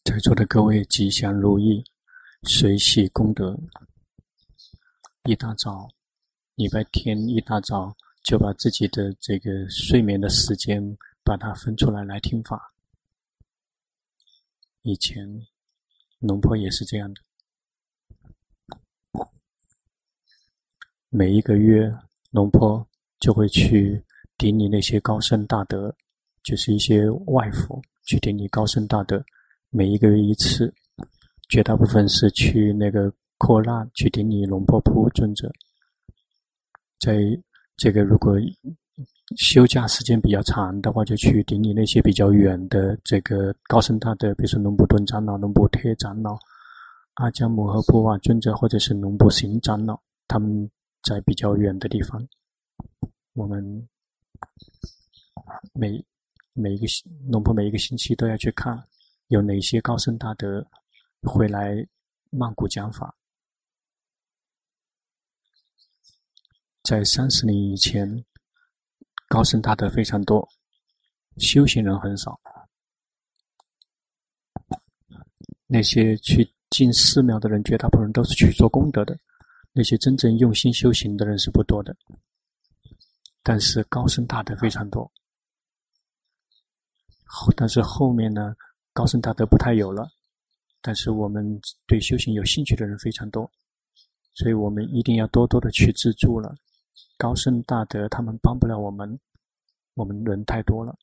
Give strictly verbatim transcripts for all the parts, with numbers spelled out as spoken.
在座的各位吉祥如意，随喜功德。一大早，礼拜天一大早就把自己的这个睡眠的时间把它分出来来听法。以前龙婆也是这样的，每一个月龙婆就会去顶礼那些高僧大德，就是一些外佛去顶礼高僧大德，每一个月一次，绝大部分是去那个扩拉去顶礼龙婆普尊者。在这个如果休假时间比较长的话，就去顶礼那些比较远的这个高僧大德，比如说龙婆顿长老、龙婆贴长老、阿姜摩诃婆瓦尊者，或者是龙婆行长老，他们在比较远的地方。我们每每一个龙婆每一个星期都要去看有哪些高僧大德会来曼谷讲法。在三十年以前，高僧大德非常多，修行人很少。那些去进寺庙的人，绝大部分人都是去做功德的，那些真正用心修行的人是不多的。但是高僧大德非常多，但是后面呢，高僧大德不太有了，但是我们对修行有兴趣的人非常多，所以我们一定要多多的去资助了。高僧大德他们帮不了我们，我们人太多了。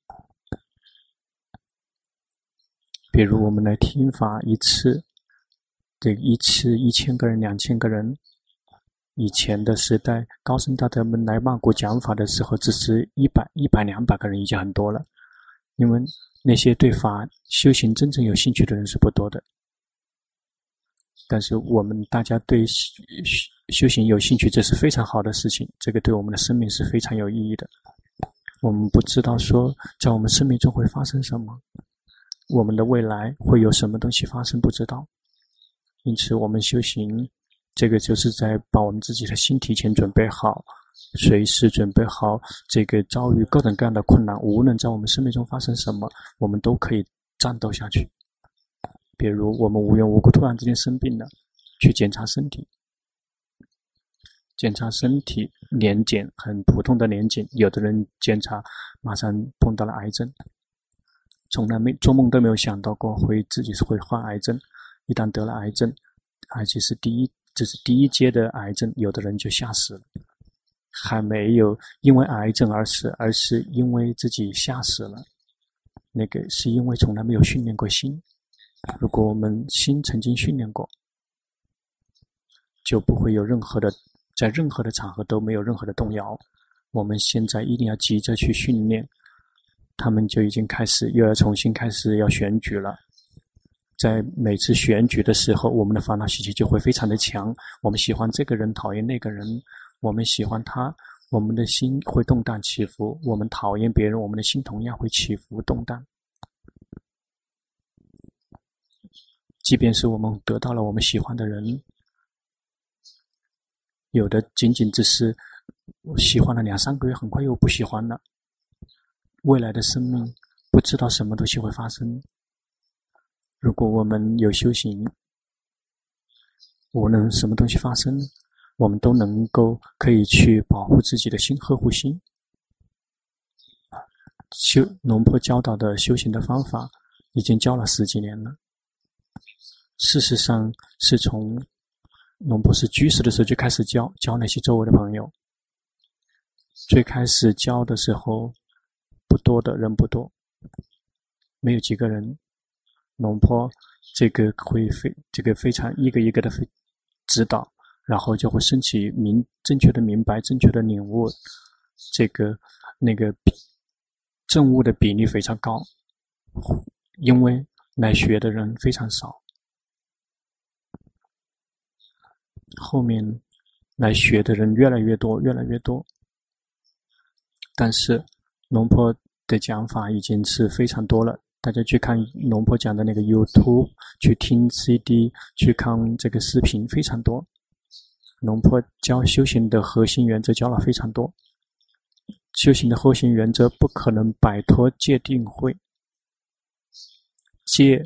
比如我们来听法一次，这一次一千个人、两千个人。以前的时代，高僧大德们来曼谷讲法的时候，只是一百、一百、两百个人已经很多了，因为那些对法修行真正有兴趣的人是不多的。但是我们大家对修行有兴趣，这是非常好的事情，这个对我们的生命是非常有意义的。我们不知道说在我们生命中会发生什么，我们的未来会有什么东西发生，不知道。因此我们修行，这个就是在把我们自己的心提前准备好，随时准备好这个遭遇各种各样的困难，无论在我们生命中发生什么，我们都可以战斗下去。比如我们无缘无故突然之间生病了，去检查身体，检查身体年检，很普通的年检，有的人检查马上碰到了癌症，从来没做梦都没有想到过会自己是会患癌症。一旦得了癌症，而且是第一这是第一阶的癌症，有的人就吓死了，还没有因为癌症而死，而是因为自己吓死了。那个是因为从来没有训练过心，如果我们心曾经训练过，就不会有任何的在任何的场合都没有任何的动摇。我们现在一定要急着去训练，他们就已经开始又要重新开始要选举了。在每次选举的时候，我们的烦恼习气就会非常的强，我们喜欢这个人，讨厌那个人，我们喜欢他，我们的心会动荡起伏，我们讨厌别人，我们的心同样会起伏动荡。即便是我们得到了我们喜欢的人，有的仅仅只是喜欢了两三个月，很快又不喜欢了。未来的生命不知道什么东西会发生。如果我们有修行，无论什么东西发生，我们都能够可以去保护自己的心，呵护心。修龙婆教导的修行的方法已经教了十几年了，事实上是从龙婆是居士的时候就开始教教那些周围的朋友。最开始教的时候不多的人不多，没有几个人。龙婆这个会非这个非常一个一个的指导，然后就会升起明正确的明白，正确的领悟，这个那个证悟的比例非常高，因为来学的人非常少。后面来学的人越来越多，越来越多，但是龙婆的讲法已经是非常多了。大家去看龙婆讲的那个 YouTube， 去听 C D， 去看这个视频非常多。龙婆教修行的核心原则教了非常多。修行的核心原则不可能摆脱戒定慧。戒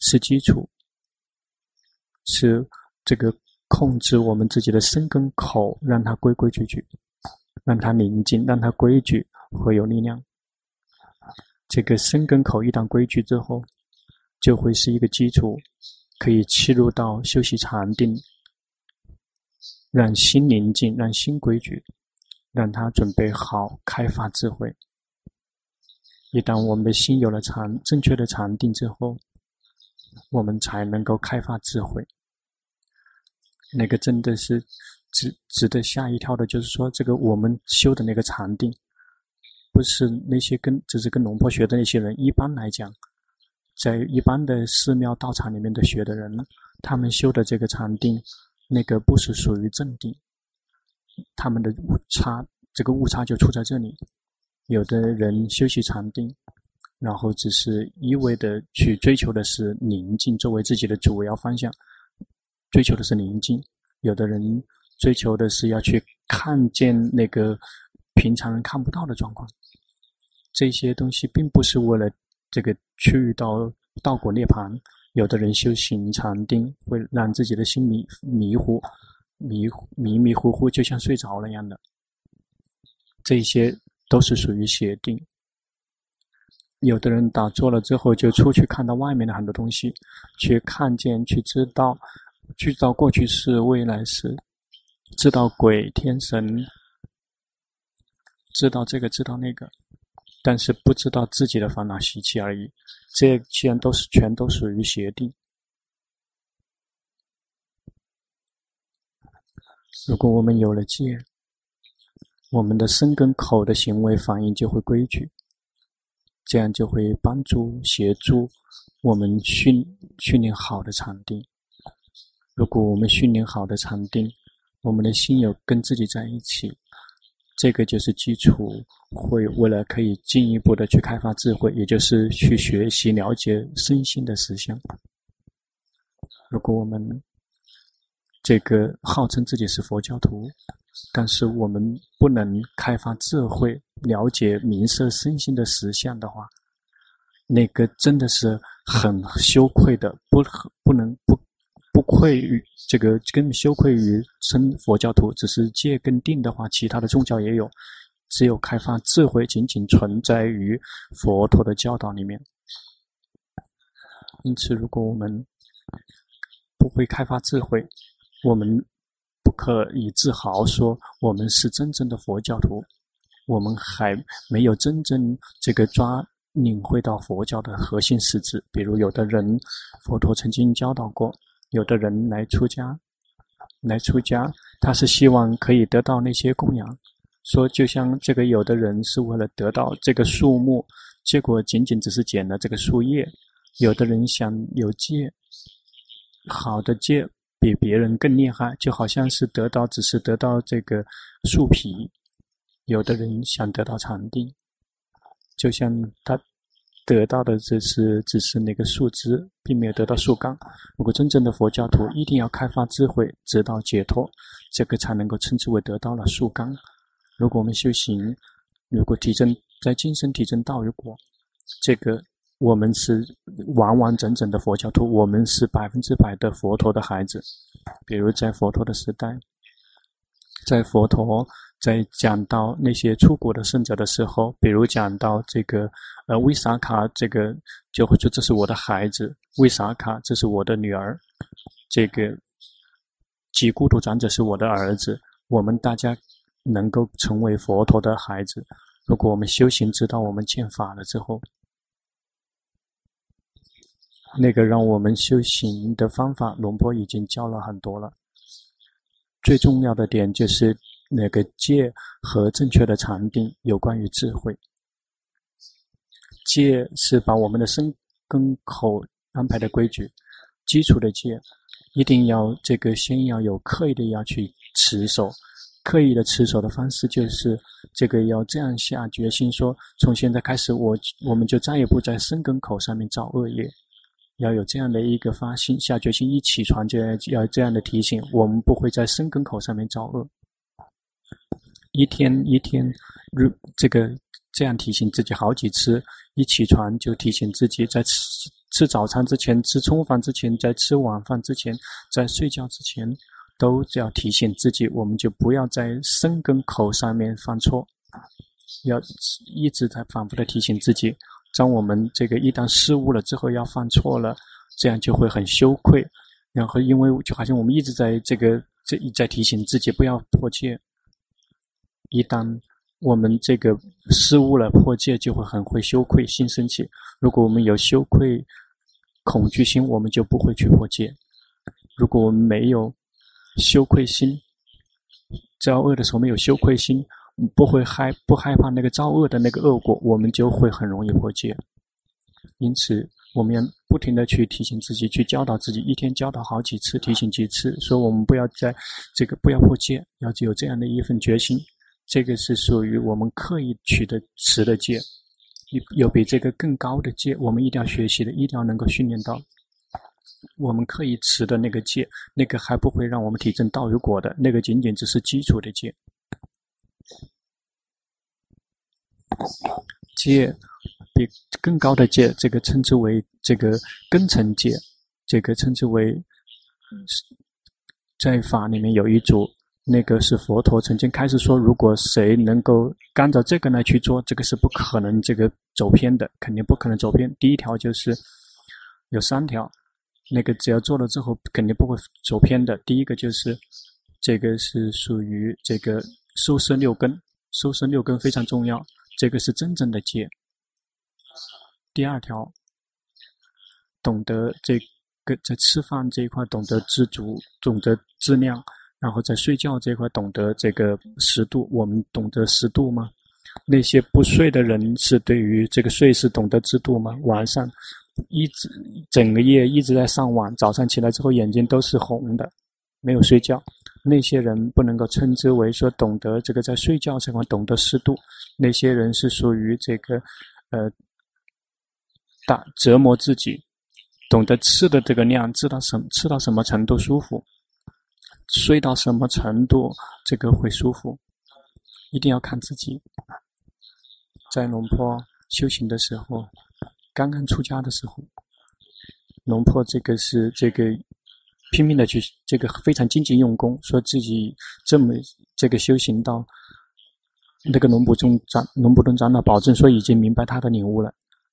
是基础，是这个控制我们自己的身跟口，让它规规矩矩，让它宁静，让它规矩，会有力量。这个身跟口一旦规矩之后，就会是一个基础，可以切入到休息禅定，让心宁静，让心规矩，让它准备好开发智慧。一旦我们的心有了禅正确的禅定之后，我们才能够开发智慧。那个真的是值值得吓一跳的，就是说这个我们修的那个禅定，不是那些跟只是跟龙婆学的那些人，一般来讲，在一般的寺庙道场里面的学的人，他们修的这个禅定，那个不是属于正定，他们的误差，这个误差就出在这里。有的人修习禅定，然后只是一味的去追求的是宁静作为自己的主要方向，追求的是宁静。有的人追求的是要去看见那个平常人看不到的状况。这些东西并不是为了这个去到道果涅槃。有的人修行禅定会让自己的心迷迷糊迷迷迷糊糊，就像睡着了一样的，这些都是属于邪定。有的人打坐了之后就出去看到外面的很多东西，去看见，去知道，去知道过去式未来式，知道鬼天神，知道这个知道那个，但是不知道自己的烦恼习气而已。这些都是全都属于邪定。如果我们有了戒，我们的身跟口的行为反应就会规矩，这样就会帮助协助我们训训练好的禅定。如果我们训练好的禅定，我们的心有跟自己在一起，这个就是基础，会为了可以进一步的去开发智慧，也就是去学习了解身心的实相。如果我们这个号称自己是佛教徒，但是我们不能开发智慧，了解明色身心的实相的话，那个真的是很羞愧的，不不能不不愧于这个，更羞愧于称佛教徒。只是戒跟定的话，其他的宗教也有，只有开发智慧仅仅存在于佛陀的教导里面。因此，如果我们不会开发智慧，我们不可以自豪说我们是真正的佛教徒，我们还没有真正这个抓领会到佛教的核心实质。比如有的人，佛陀曾经教导过，有的人来出家，来出家，他是希望可以得到那些供养，说就像这个有的人是为了得到这个树木，结果仅仅只是捡了这个树叶。有的人想有戒，好的戒比别人更厉害，就好像是得到只是得到这个树皮。有的人想得到禅定，就像他得到的只是只是那个树枝，并没有得到树干。如果真正的佛教徒一定要开发智慧，直到解脱，这个才能够称之为得到了树干。如果我们修行，如果提升在今生提升道与果，这个我们是完完整整的佛教徒，我们是百分之百的佛陀的孩子。比如在佛陀的时代，在佛陀在讲到那些出国的圣者的时候，比如讲到这个呃维萨卡，这个就会说这是我的孩子，维萨卡这是我的女儿，这个吉孤独长者是我的儿子。我们大家能够成为佛陀的孩子，如果我们修行知道我们见法了之后，那个让我们修行的方法，龙波已经教了很多了。最重要的点就是那个戒和正确的禅定有关于智慧。戒是把我们的身跟口安排的规矩，基础的戒一定要这个先要有刻意的要去持守。刻意的持守的方式就是这个要这样下决心说，从现在开始我我们就再也不在身跟口上面造恶业。要有这样的一个发心，下决心，一起床就要这样的提醒，我们不会在身跟口上面造恶。一天一天，这个这样提醒自己好几次，一起床就提醒自己，在吃早餐之前，吃中饭之前，在吃晚饭之前，在睡觉之前，都要提醒自己，我们就不要在身跟口上面犯错，要一直在反复的提醒自己。当我们这个一旦失误了之后，要犯错了，这样就会很羞愧。然后，因为就好像我们一直在这个这在提醒自己不要破戒，一旦我们这个失误了破戒，就会很会羞愧心生气。如果我们有羞愧恐惧心，我们就不会去破戒。如果我们没有羞愧心，造恶的时候没有羞愧心，不会害不害怕那个造恶的那个恶果，我们就会很容易破戒。因此我们要不停的去提醒自己，去教导自己，一天教导好几次，提醒几次，说我们不要在这个不要破戒，要有这样的一份决心。这个是属于我们刻意取的持的戒，有比这个更高的戒，我们一定要学习的，一定要能够训练到。我们刻意持的那个戒，那个还不会让我们体证道与果的，那个仅仅只是基础的戒。戒比更高的戒，这个称之为这个根尘戒，这个称之为在法里面有一组，那个是佛陀曾经开始说，如果谁能够按照这个来去做，这个是不可能这个走偏的，肯定不可能走偏。第一条就是有三条，那个只要做了之后肯定不会走偏的。第一个就是这个是属于这个收摄六根，收摄六根非常重要，这个是真正的戒。第二条，懂得这个在吃饭这一块懂得知足，懂得质量，然后在睡觉这一块懂得这个适度。我们懂得适度吗？那些不睡的人是对于这个睡是懂得制度吗？晚上一直整个夜一直在上网，早上起来之后眼睛都是红的，没有睡觉。那些人不能够称之为说懂得这个在睡觉这块懂得适度，那些人是属于这个呃大折磨自己，懂得吃的这个量，知道什吃到什么程度舒服，睡到什么程度这个会舒服，一定要看自己。在龙坡修行的时候，刚刚出家的时候，龙坡这个是这个拼命的去这个非常精进用功，说自己这么这个修行到那个龙普中长龙普顿长老保证说已经明白他的领悟了，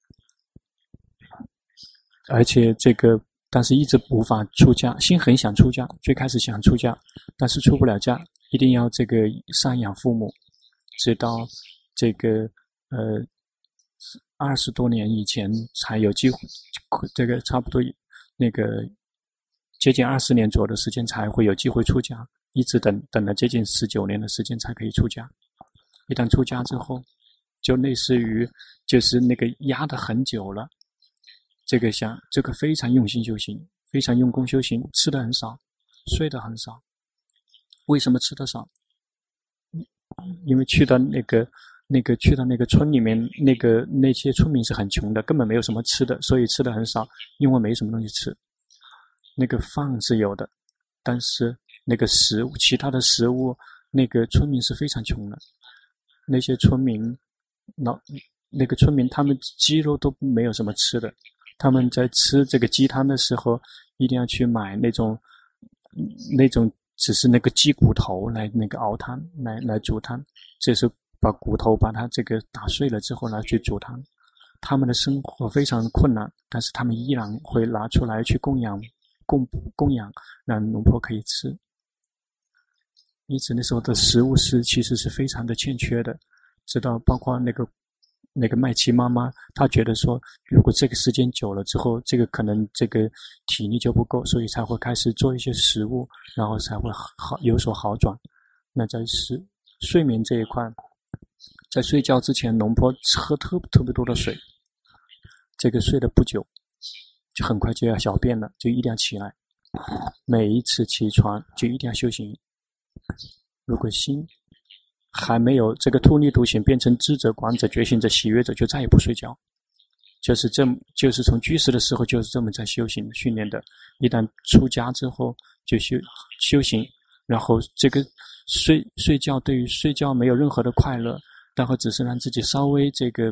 而且这个但是一直无法出家，心很想出家，最开始想出家，但是出不了家，一定要这个赡养父母，直到这个呃二十多年以前才有机会，这个差不多那个接近二十年左右的时间才会有机会出家，一直等等了接近十九年的时间才可以出家。一旦出家之后，就类似于就是那个压得很久了，这个想这个非常用心修行，非常用功修行，吃的很少，睡得很少。为什么吃得少？因为去到那个那个去到那个村里面，那个那些村民是很穷的，根本没有什么吃的，所以吃的很少，因为没什么东西吃。那个饭是有的，但是那个食物，其他的食物，那个村民是非常穷的。那些村民，那那个村民他们鸡肉都没有什么吃的，他们在吃这个鸡汤的时候，一定要去买那种那种只是那个鸡骨头来那个熬汤，来来煮汤，这是把骨头把它这个打碎了之后来去煮汤。他们的生活非常困难，但是他们依然会拿出来去供养供供养，让龙婆可以吃。因此那时候的食物是其实是非常的欠缺的，直到包括那个那个麦琪妈妈，她觉得说，如果这个时间久了之后，这个可能这个体力就不够，所以才会开始做一些食物，然后才会好有所好转。那在睡睡眠这一块，在睡觉之前，龙婆喝特特别多的水，这个睡了不久，就很快就要小便了，就一定要起来。每一次起床就一定要修行。如果心还没有这个突利独行，变成知者、观者、觉醒者、喜悦者，就再也不睡觉。就是这，就是从居士的时候就是这么在修行训练的。一旦出家之后，就修修行，然后这个睡睡觉对于睡觉没有任何的快乐，然后只是让自己稍微这个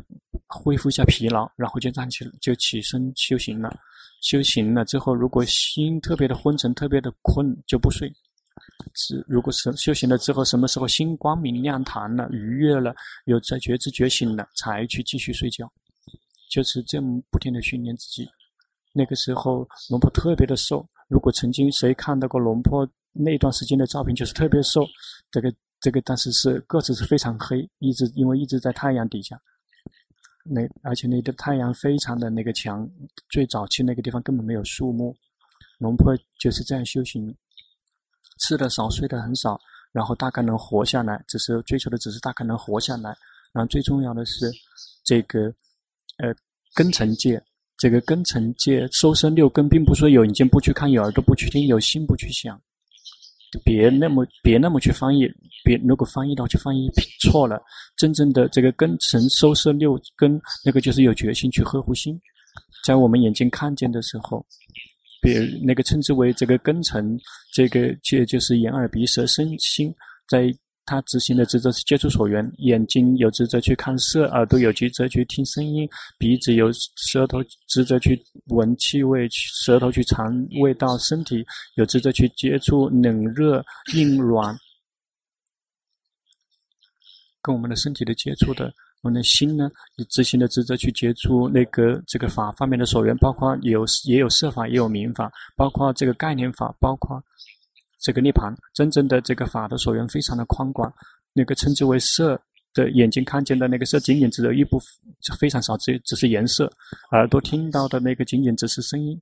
恢复一下疲劳，然后就站起就起身修行了。修行了之后，如果心特别的昏沉，特别的困，就不睡。如果是修行了之后，什么时候心光明亮堂了，愉悦了，有在觉知觉醒了，才去继续睡觉。就是这么不停的训练自己。那个时候龙婆特别的瘦，如果曾经谁看到过龙婆那段时间的照片，就是特别瘦，这个这个但是是个子是非常黑，一直因为一直在太阳底下，那而且那个太阳非常的那个强，最早期那个地方根本没有树木。龙婆就是这样修行，吃的少，睡的很少，然后大概能活下来，只是追求的只是大概能活下来。然后最重要的是这个呃根尘界。这个根尘界收身六根，并不是说有眼睛不去看，有耳朵不去听，有心不去想。别那么别那么去翻译，别如果翻译到就翻译错了。真正的这个根尘收摄六根，那个就是有决心去呵护心。在我们眼睛看见的时候，别那个称之为这个根尘，这个就就是眼耳鼻舌身心，在他执行的职责是接触所缘，眼睛有职责去看色，耳朵有职责去听声音，鼻子有舌头职责去闻气味，舌头去尝味道，身体有职责去接触冷热硬软，跟我们的身体的接触的。我们的心呢，执行的职责去接触那个这个法方面的所缘，包括有也有色法，也有名法，包括这个概念法，包括这个涅槃。真正的这个法的所缘非常的宽广，那个称之为色的眼睛看见的那个色，仅仅只有一部分，非常少，只只是颜色；耳朵听到的那个仅仅只是声音；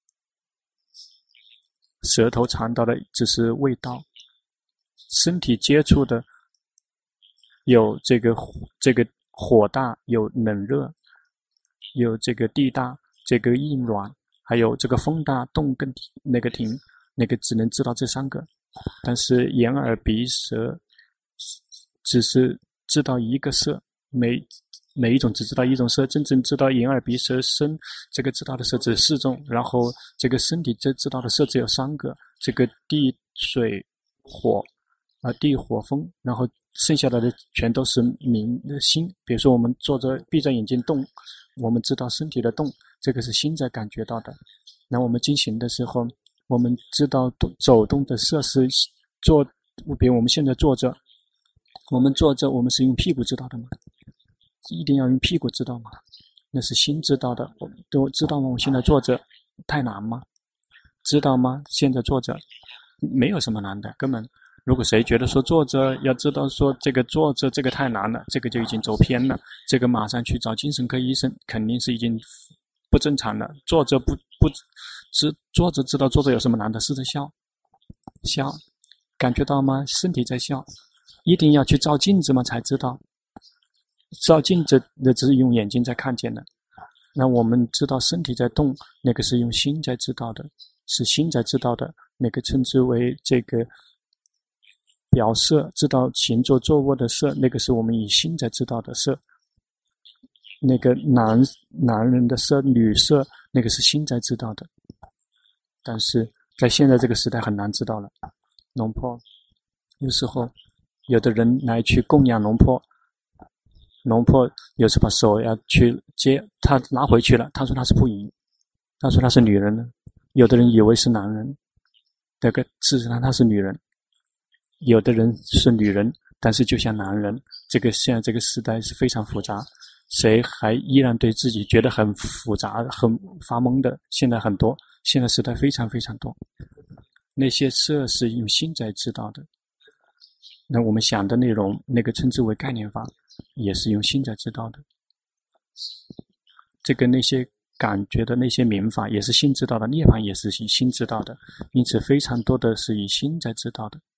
舌头尝到的只是味道；身体接触的有这个这个火大，有冷热，有这个地大，这个硬软，还有这个风大，动跟那个停，那个只能知道这三个。但是眼耳鼻舌只是知道一个色，每每一种只知道一种色，真正知道眼耳鼻舌身，这个知道的色只有四种，然后这个身体这知道的色只有三个，这个地水火啊、呃，地火风，然后剩下的全都是明的心。比如说我们坐着闭着眼睛动，我们知道身体的动，这个是心在感觉到的。那我们进行的时候，我们知道走动的色是坐，比如我们现在坐着，我们坐着我们是用屁股知道的吗？一定要用屁股知道吗？那是心知道的。我都知道吗？我现在坐着太难吗？知道吗？现在坐着没有什么难的，根本。如果谁觉得说坐着要知道说这个坐着这个太难了，这个就已经走偏了，这个马上去找精神科医生，肯定是已经不正常了。坐着不不知坐着知道坐着有什么难的，是在笑笑，感觉到吗？身体在笑。一定要去照镜子吗？才知道照镜子的只是用眼睛在看见的。那我们知道身体在动，那个是用心在知道的，是心在知道的，那个称之为这个表色，知道行坐坐卧的色，那个是我们以心在知道的色。那个男男人的色，女色，那个是心在知道的。但是在现在这个时代很难知道了。龙婆有时候有的人来去供养龙婆，龙婆有时把手要去接，他拿回去了，他说他是不宜，他说他是女人呢。有的人以为是男人，这个事实上他是女人。有的人是女人，但是就像男人，这个现在这个时代是非常复杂，谁还依然对自己觉得很复杂很发懵的，现在很多，现在时代非常非常多。那些色是用心在知道的，那我们想的内容，那个称之为概念法，也是用心在知道的。这个那些感觉的那些名法也是心知道的，涅槃也是以心知道的，因此非常多的是以心在知道的。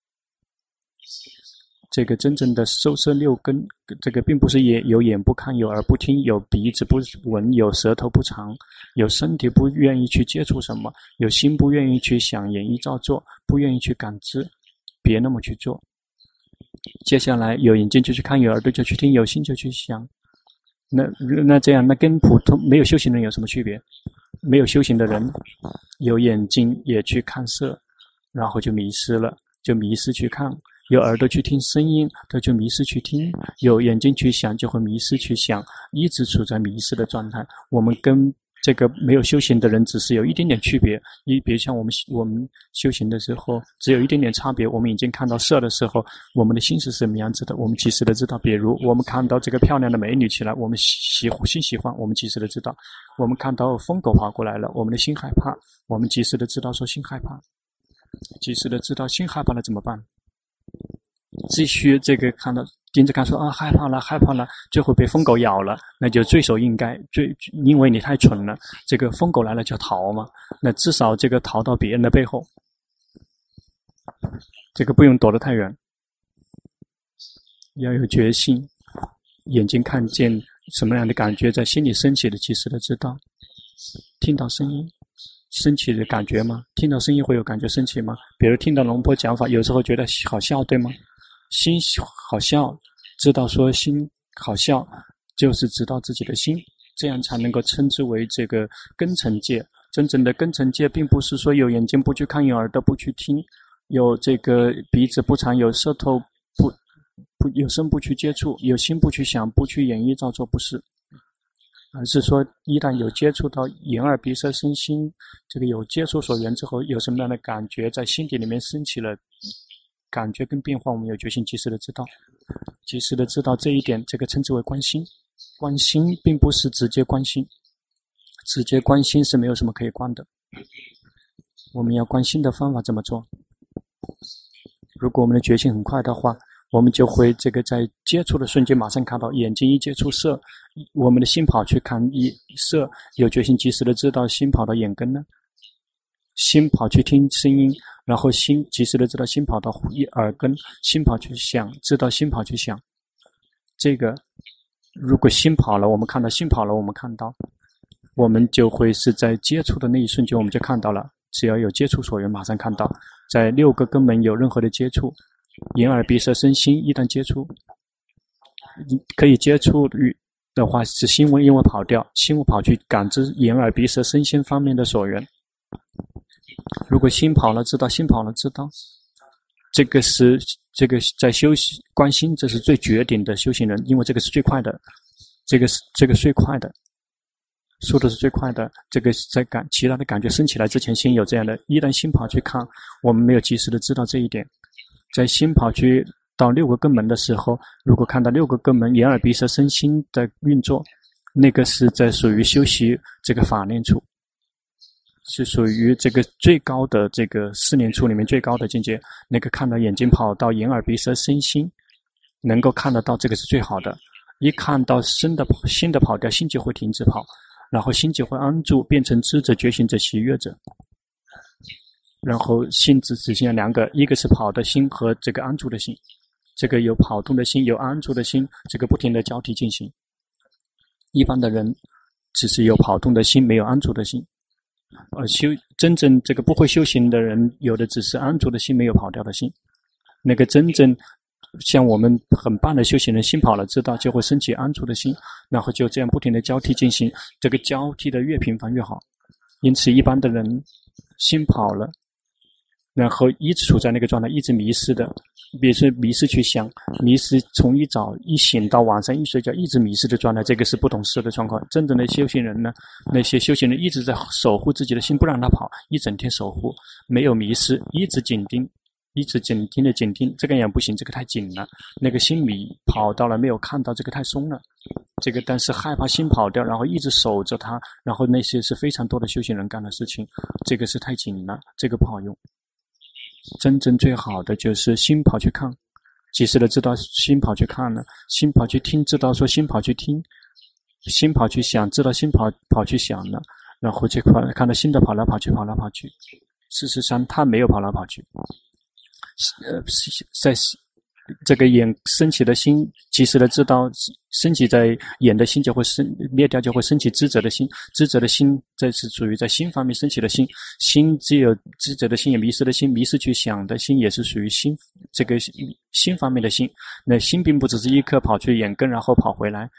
这个真正的受摄六根，这个并不是眼有眼不看，有耳不听，有鼻子不闻，有舌头不尝，有身体不愿意去接触什么，有心不愿意去想，眼一照做，不愿意去感知，别那么去做。接下来有眼睛就去看，有耳朵就去听，有心就去想。那那这样，那跟普通没有修行人有什么区别？没有修行的人，有眼睛也去看色，然后就迷失了，就迷失去看。 有耳朵去听声音，它就迷失去听；有眼睛去想，就会迷失去想，一直处在迷失的状态。我们跟这个没有修行的人只是有一点点区别，一比如像我们我们修行的时候只有一点点差别。我们已经看到色的时候，我们的心是什么样子的，我们及时的知道。比如我们看到这个漂亮的美女起来，我们喜心喜欢，我们及时的知道。我们看到疯狗跑过来了，我们的心害怕，我们及时的知道说心害怕，及时的知道心害怕了怎么办？继续这个看到盯着看说啊害怕了害怕了，最后被疯狗咬了，那就罪首应该，罪因为你太蠢了，这个疯狗来了就逃嘛，那至少这个逃到别人的背后，这个不用躲得太远，要有决心，眼睛看见什么样的感觉在心里升起的及时的知道，听到声音升起的感觉吗？听到声音会有感觉升起吗？比如听到龙婆讲法，有时候觉得好笑，对吗？心好笑，知道说心好笑，就是知道自己的心，这样才能够称之为这个根尘界。真正的根尘界，并不是说有眼睛不去看，有耳朵不去听，有这个鼻子不尝，有舌头不不有身不去接触，有心不去想，不去演绎造作，不是。而是说一旦有接触到眼耳鼻舌身心，这个有接触所缘之后，有什么样的感觉在心底里面升起了感觉跟变化，我们有决心及时的知道，及时的知道这一点，这个称之为观心。观心并不是直接观心，直接观心是没有什么可以观的。我们要观心的方法怎么做？如果我们的决心很快的话，我们就会这个在接触的瞬间马上看到，眼睛一接触色，我们的心跑去看一色，有决心及时的知道心跑到眼根呢，心跑去听声音，然后心及时的知道心跑到耳根，心跑去想，知道心跑去想。这个如果心跑了，我们看到心跑了，我们看到，我们就会是在接触的那一瞬间我们就看到了，只要有接触所缘马上看到，在六个根本有任何的接触，眼耳鼻舌身心一旦接触，可以接触的话是心因为跑掉，心会跑去感知眼耳鼻舌身心方面的所缘。如果心跑了知道，心跑了知道，这个是这个在修行观心，这是最绝顶的修行人，因为这个是最快的，这个是这个最快的，说的是最快的。这个在感其他的感觉升起来之前，心有这样的，一旦心跑去看，我们没有及时的知道这一点，在心跑去到六个根门的时候，如果看到六个根门眼耳鼻舌身心的运作，那个是在属于修习这个法念处，是属于这个最高的这个四念处里面最高的境界。那个看到眼睛跑到眼耳鼻舌身心，能够看得到，这个是最好的。一看到身的心的跑掉，心就会停止跑，然后心就会安住，变成知者、觉醒者、喜悦者。然后心只只剩下两个，一个是跑的心和这个安住的心。这个有跑动的心，有安住的心，这个不停的交替进行。一般的人只是有跑动的心，没有安住的心。而修真正这个不会修行的人，有的只是安住的心，没有跑掉的心。那个真正像我们很棒的修行人，心跑了知道，就会升起安住的心，然后就这样不停的交替进行，这个交替的越频繁越好。因此一般的人心跑了，然后一直处在那个状态，一直迷失的，比如说迷失去想，迷失从一早一醒到晚上一睡觉，一直迷失的状态，这个是不懂事的状况。真正的修行人呢，那些修行人一直在守护自己的心，不让他跑，一整天守护，没有迷失，一直紧盯，一直紧盯的紧盯，这个也不行，这个太紧了，那个心迷跑到了没有看到，这个太松了。这个但是害怕心跑掉，然后一直守着它，然后那些是非常多的修行人干的事情，这个是太紧了，这个不好用。真正最好的就是心跑去看，及时的知道心跑去看了，心跑去听，知道说心跑去听，心跑去想，知道心跑跑去想了，然后这块看到心的跑来跑去，跑来跑去。事实上他没有跑来跑去，呃，在这个眼升起的心，及时的知道升起在眼的心就会升灭掉，就会升起知者的心，知者的心这是属于在心方面升起的心，心只有知者的心，也迷失的心，迷失去想的心也是属于心这个心方面的心。那心并不只是一颗跑去眼根然后跑回来，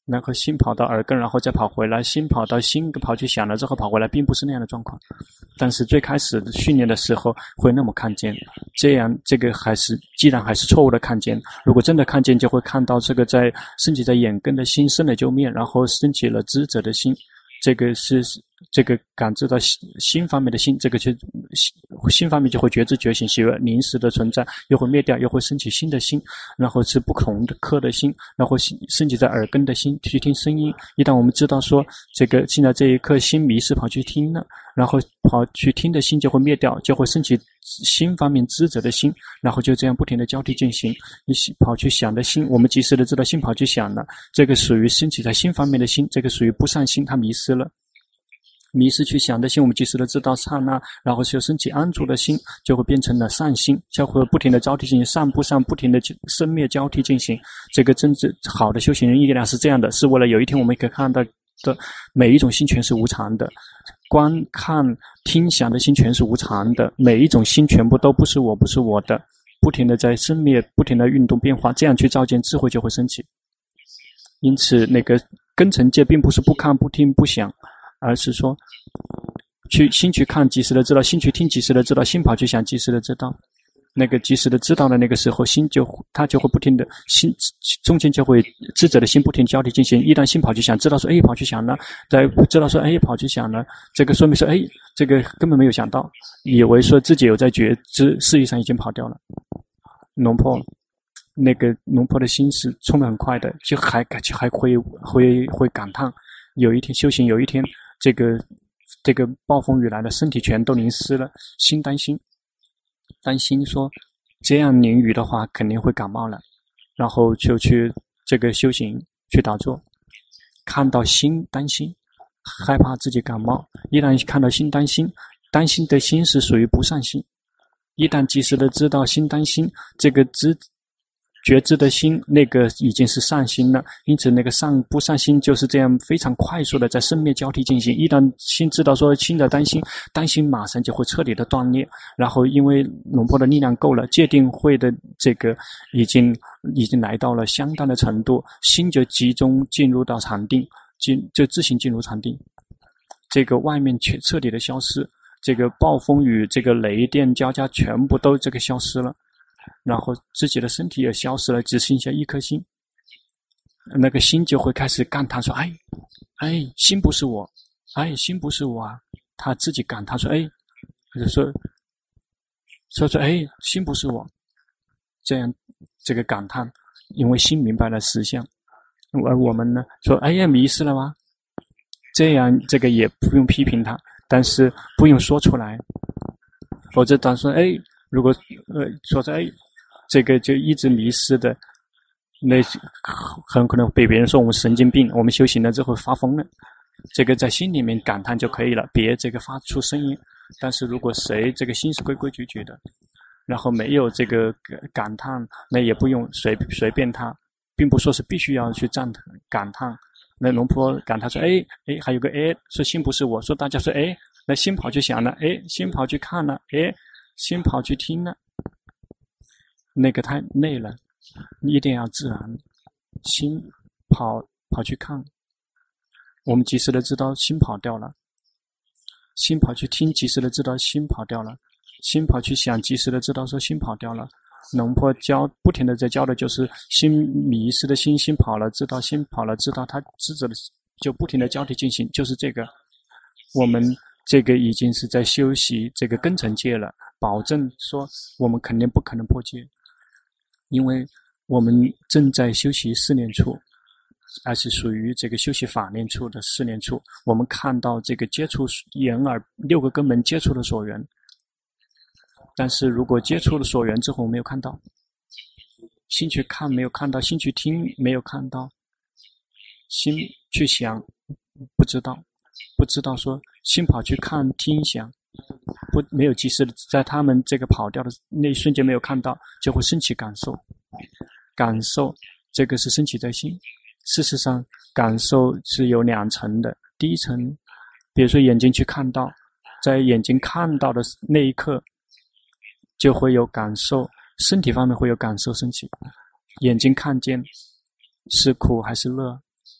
然后心跑到耳根，然后再跑回来，心跑到心跑去想了之后跑回来，并不是那样的状况。但是最开始训练的时候会那么看见，这样这个还是既然还是错误的看见。如果真的看见，就会看到这个在升起在眼根的心生了就灭，然后升起了知者的心，这个是这个感知到心方面的心，这个就心方面就会觉知觉醒喜悦临时的存在，又会灭掉，又会升起新的心，然后是不同的颗的心，然后升起在耳根的心去听声音。一旦我们知道说这个现在这一刻心迷失跑去听了，然后跑去听的心就会灭掉，就会升起心方面知者的心，然后就这样不停的交替进行。你跑去想的心，我们及时的知道心跑去想了，这个属于升起在心方面的心，这个属于不善心，它迷失了。迷失去想的心，我们及时的知道刹那，然后就升起安住的心，就会变成了善心，就会不停的交替进行，善不善不停的生灭交替进行。这个真正好的修行人力量是这样的，是为了有一天我们可以看到的每一种心全是无常的，观看听想的心全是无常的，每一种心全部都不是我不是我的，不停的在生灭不停的运动变化，这样去照见智慧就会升起。因此那个根尘界并不是不看不听不想，而是说去心去看及时的知道，心去听及时的知道，心跑去想及时的知道。那个及时的知道的那个时候，心就它就会不停的心中间就会智者的心不停交替进行。一旦心跑去想，知道说哎跑去想了，再知道说哎跑去想了，这个说明说哎这个根本没有想到，以为说自己有在觉知，实际上已经跑掉了。龙婆那个龙婆的心是冲得很快的，就还还会会会感叹，有一天修行，有一天这个这个暴风雨来了，身体全都淋湿了，心担心，担心说这样淋雨的话肯定会感冒了，然后就去这个修行去打坐，看到心担心，害怕自己感冒，一旦看到心担心，担心的心是属于不善心，一旦及时的知道心担心，这个知觉知的心那个已经是善心了，因此那个善不善心就是这样非常快速的在生灭交替进行。一旦心知道说心的担心，担心马上就会彻底的断裂，然后因为龙婆的力量够了，戒定慧的这个已经已经来到了相当的程度，心就集中进入到禅定，进就自行进入禅定，这个外面全彻底的消失，这个暴风雨这个雷电交加全部都这个消失了，然后自己的身体也消失了，只剩下一颗心，那个心就会开始感叹说哎哎心不是我，哎心不是我啊，他自己感叹说哎就说说说哎心不是我，这样这个感叹，因为心明白了实相。而我们呢说哎呀迷失了吗，这样这个也不用批评他，但是不用说出来，否则当说哎如果呃说着哎这个就一直迷失的，那很可能被别人说我们神经病，我们修行了之后发疯了，这个在心里面感叹就可以了，别这个发出声音。但是如果谁这个心是规规矩矩的，然后没有这个感叹，那也不用随随便他，并不说是必须要去赞感叹。那龙婆感叹说哎哎还有个哎，说心不是我，说大家说哎那心跑去想了，哎心跑去看了，哎心跑去听了，那个太累了，一定要自然。心跑跑去看，我们及时的知道心跑掉了，心跑去听，及时的知道心跑掉了，心跑去想，及时的知道说心跑掉了。龙婆教不停的在教的就是心迷失的心，心跑了知道，心跑了知道，他知者的就不停的交替进行，就是这个。我们这个已经是在修习这个根尘界了，保证说我们肯定不可能破戒，因为我们正在修习四念处，而是属于这个修习法念处的四念处。我们看到这个接触眼耳六个根门接触的所缘，但是如果接触了所缘之后没有看到，心去看没有看到，心去听没有看到，心去想不知道，不知道说心跑去看听想，不没有及时的在他们这个跑掉的那一瞬间没有看到，就会升起感受。感受这个是升起在心，事实上感受是有两层的。第一层比如说眼睛去看到，在眼睛看到的那一刻就会有感受，身体方面会有感受升起，眼睛看见是苦还是乐，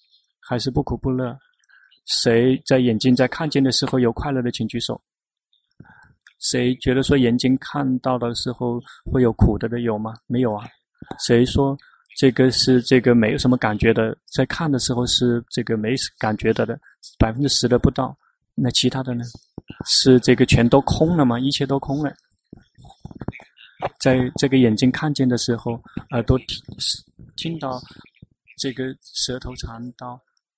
还是不苦不乐？谁在眼睛在看见的时候有快乐的，请举手。谁觉得说眼睛看到的时候会有苦的的有吗？没有啊。谁说这个是这个没有什么感觉的，在看的时候是这个没感觉的的，百分之十的不到。那其他的呢？是这个全都空了吗？一切都空了。在这个眼睛看见的时候，耳朵听听到，这个舌头尝到，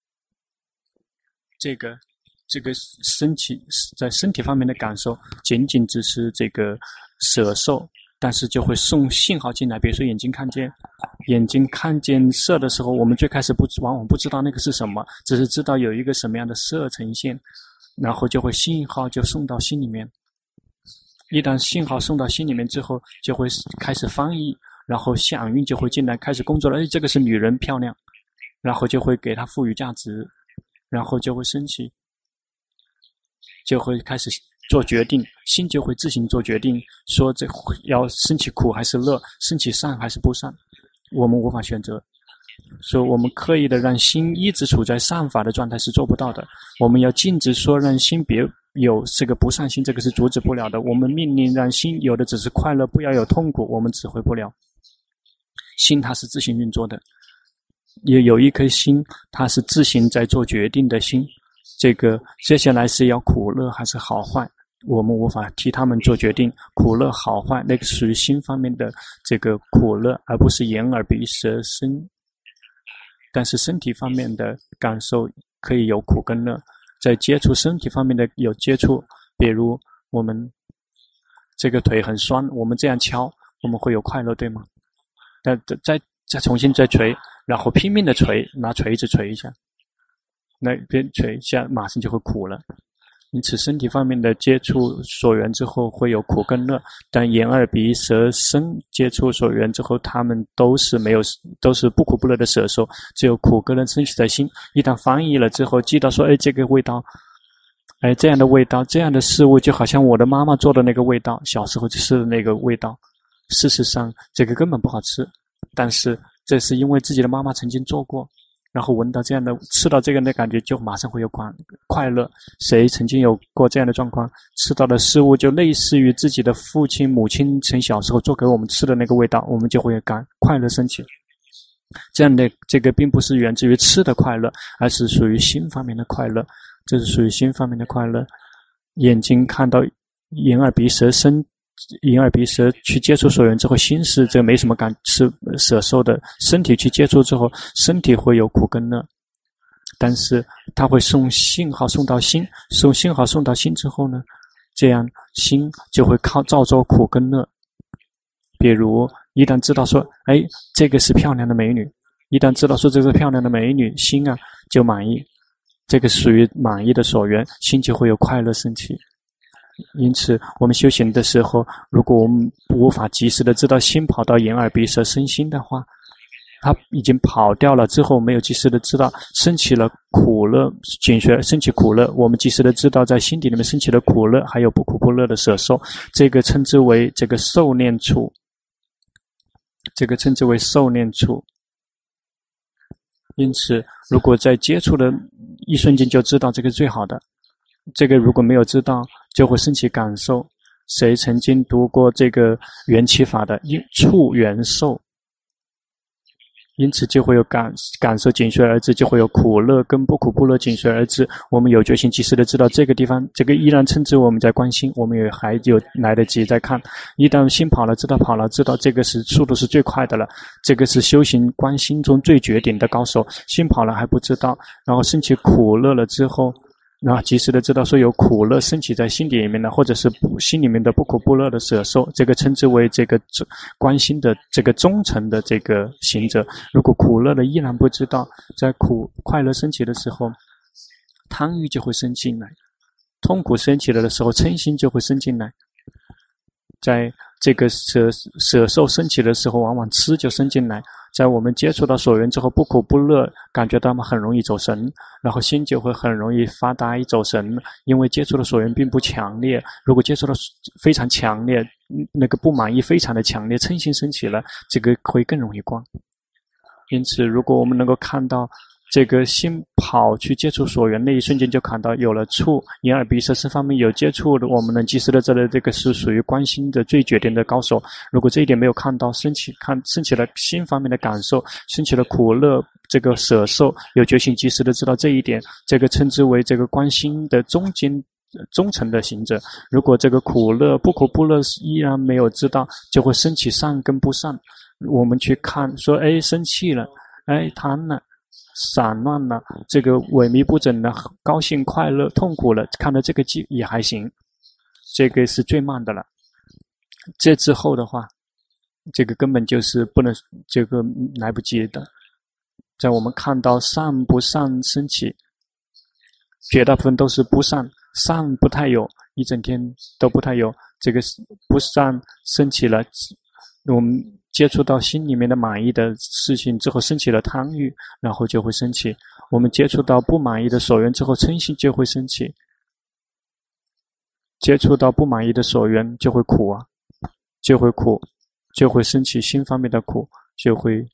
这个这个身体在身体方面的感受，仅仅只是这个摄受，但是就会送信号进来。比如说眼睛看见，眼睛看见色的时候，我们最开始不往往不知道那个是什么，只是知道有一个什么样的色呈现，然后就会信号就送到心里面。一旦信号送到心里面之后，就会开始翻译，然后响应就会进来，开始工作了。哎，这个是女人漂亮，然后就会给她赋予价值，然后就会升起，就会开始做决定，心就会自行做决定，说这要升起苦还是乐，升起善还是不善，我们无法选择。所以我们刻意的让心一直处在善法的状态是做不到的。我们要禁止说让心别有这个不善心，这个是阻止不了的。我们命令让心有的只是快乐，不要有痛苦，我们指挥不了。心它是自行运作的，也有一颗心它是自行在做决定的心，这个接下来是要苦乐还是好坏，我们无法替他们做决定。苦乐好坏那个属于心方面的这个苦乐，而不是眼耳鼻舌身。但是身体方面的感受可以有苦跟乐，在接触身体方面的有接触，比如我们这个腿很酸，我们这样敲，我们会有快乐，对吗？再再再重新再捶，然后拼命的捶，拿锤子捶一下，那边捶一下，马上就会苦了。因此身体方面的接触所缘之后会有苦跟乐，但眼耳鼻舌身接触所缘之后，他们都是没有，都是不苦不乐的摄受，只有苦跟乐升起在心。一旦翻译了之后，记到说，哎，这个味道，哎，这样的味道，这样的事物，就好像我的妈妈做的那个味道，小时候吃的那个味道。事实上，这个根本不好吃，但是这是因为自己的妈妈曾经做过。然后闻到这样的，吃到这个的感觉，就马上会有快快乐。谁曾经有过这样的状况？吃到的食物就类似于自己的父亲、母亲曾小时候做给我们吃的那个味道，我们就会感快乐升起。这样的这个并不是源自于吃的快乐，而是属于心方面的快乐。这是属于心方面的快乐。眼睛看到眼耳鼻舌身。眼耳鼻舌去接触所缘之后，心是这个没什么感，是摄受的。身体去接触之后，身体会有苦跟乐，但是它会送信号送到心，送信号送到心之后呢，这样心就会靠造作苦跟乐。比如一旦知道说，哎，这个是漂亮的美女，一旦知道说这个漂亮的美女，心啊就满意，这个属于满意的所缘，心就会有快乐升起。因此我们修行的时候，如果我们无法及时的知道心跑到眼耳鼻舌身心的话，它已经跑掉了之后，没有及时的知道升起了苦乐，紧随升起苦乐，我们及时的知道在心底里面升起了苦乐，还有不苦不乐的摄受，这个称之为这个受念处，这个称之为受念处。因此如果在接触的一瞬间就知道，这个是最好的。这个如果没有知道，就会升起感受。谁曾经读过这个缘起法的触缘受，因此就会有感感受紧随而至，就会有苦乐跟不苦不乐紧随而至。我们有决心及时的知道这个地方，这个依然称之我们在观心，我们也还有来得及在看。一旦心跑了，知道跑了，知道这个是速度是最快的了，这个是修行观心中最绝顶的高手。心跑了还不知道，然后升起苦乐了之后，然后及时的知道说有苦乐升起在心底里面的，或者是心里面的不苦不乐的摄受，这个称之为这个观心的这个忠诚的这个行者。如果苦乐的依然不知道，在苦快乐升起的时候，贪欲就会生进来，痛苦升起了的时候，嗔心就会生进来。在这个舍舍受升起的时候，往往痴就生进来。在我们接触到所缘之后，不苦不乐，感觉到很容易走神，然后心就会很容易发呆走神，因为接触的所缘并不强烈。如果接触到非常强烈，那个不满意非常的强烈，嗔心升起了，这个会更容易光。因此如果我们能够看到这个心跑去接触所缘那一瞬间就看到有了触，眼耳鼻舌身方面有接触的，我们能及时的知道这个是属于观心的最决定的高手。如果这一点没有看到，升起看升起了心方面的感受，升起了苦乐这个舍受，有觉醒及时的知道这一点，这个称之为这个观心的中间忠诚的行者。如果这个苦乐不苦不乐依然没有知道，就会升起善跟不善。我们去看说，哎，生气了，哎，贪了，散乱了，这个萎靡不振了，高兴快乐痛苦了，看到这个也还行，这个是最慢的了。这之后的话，这个根本就是不能，这个来不及的。在我们看到善不善升起，绝大部分都是不善，善不太有，一整天都不太有。这个不善升起了，我们接触到心里面的满意的事情之后，升起了贪欲，然后就会升起。我们接触到不满意的所缘之后，嗔心就会升起。接触到不满意的所缘就会苦啊，就会苦，就会升起心方面的苦，就会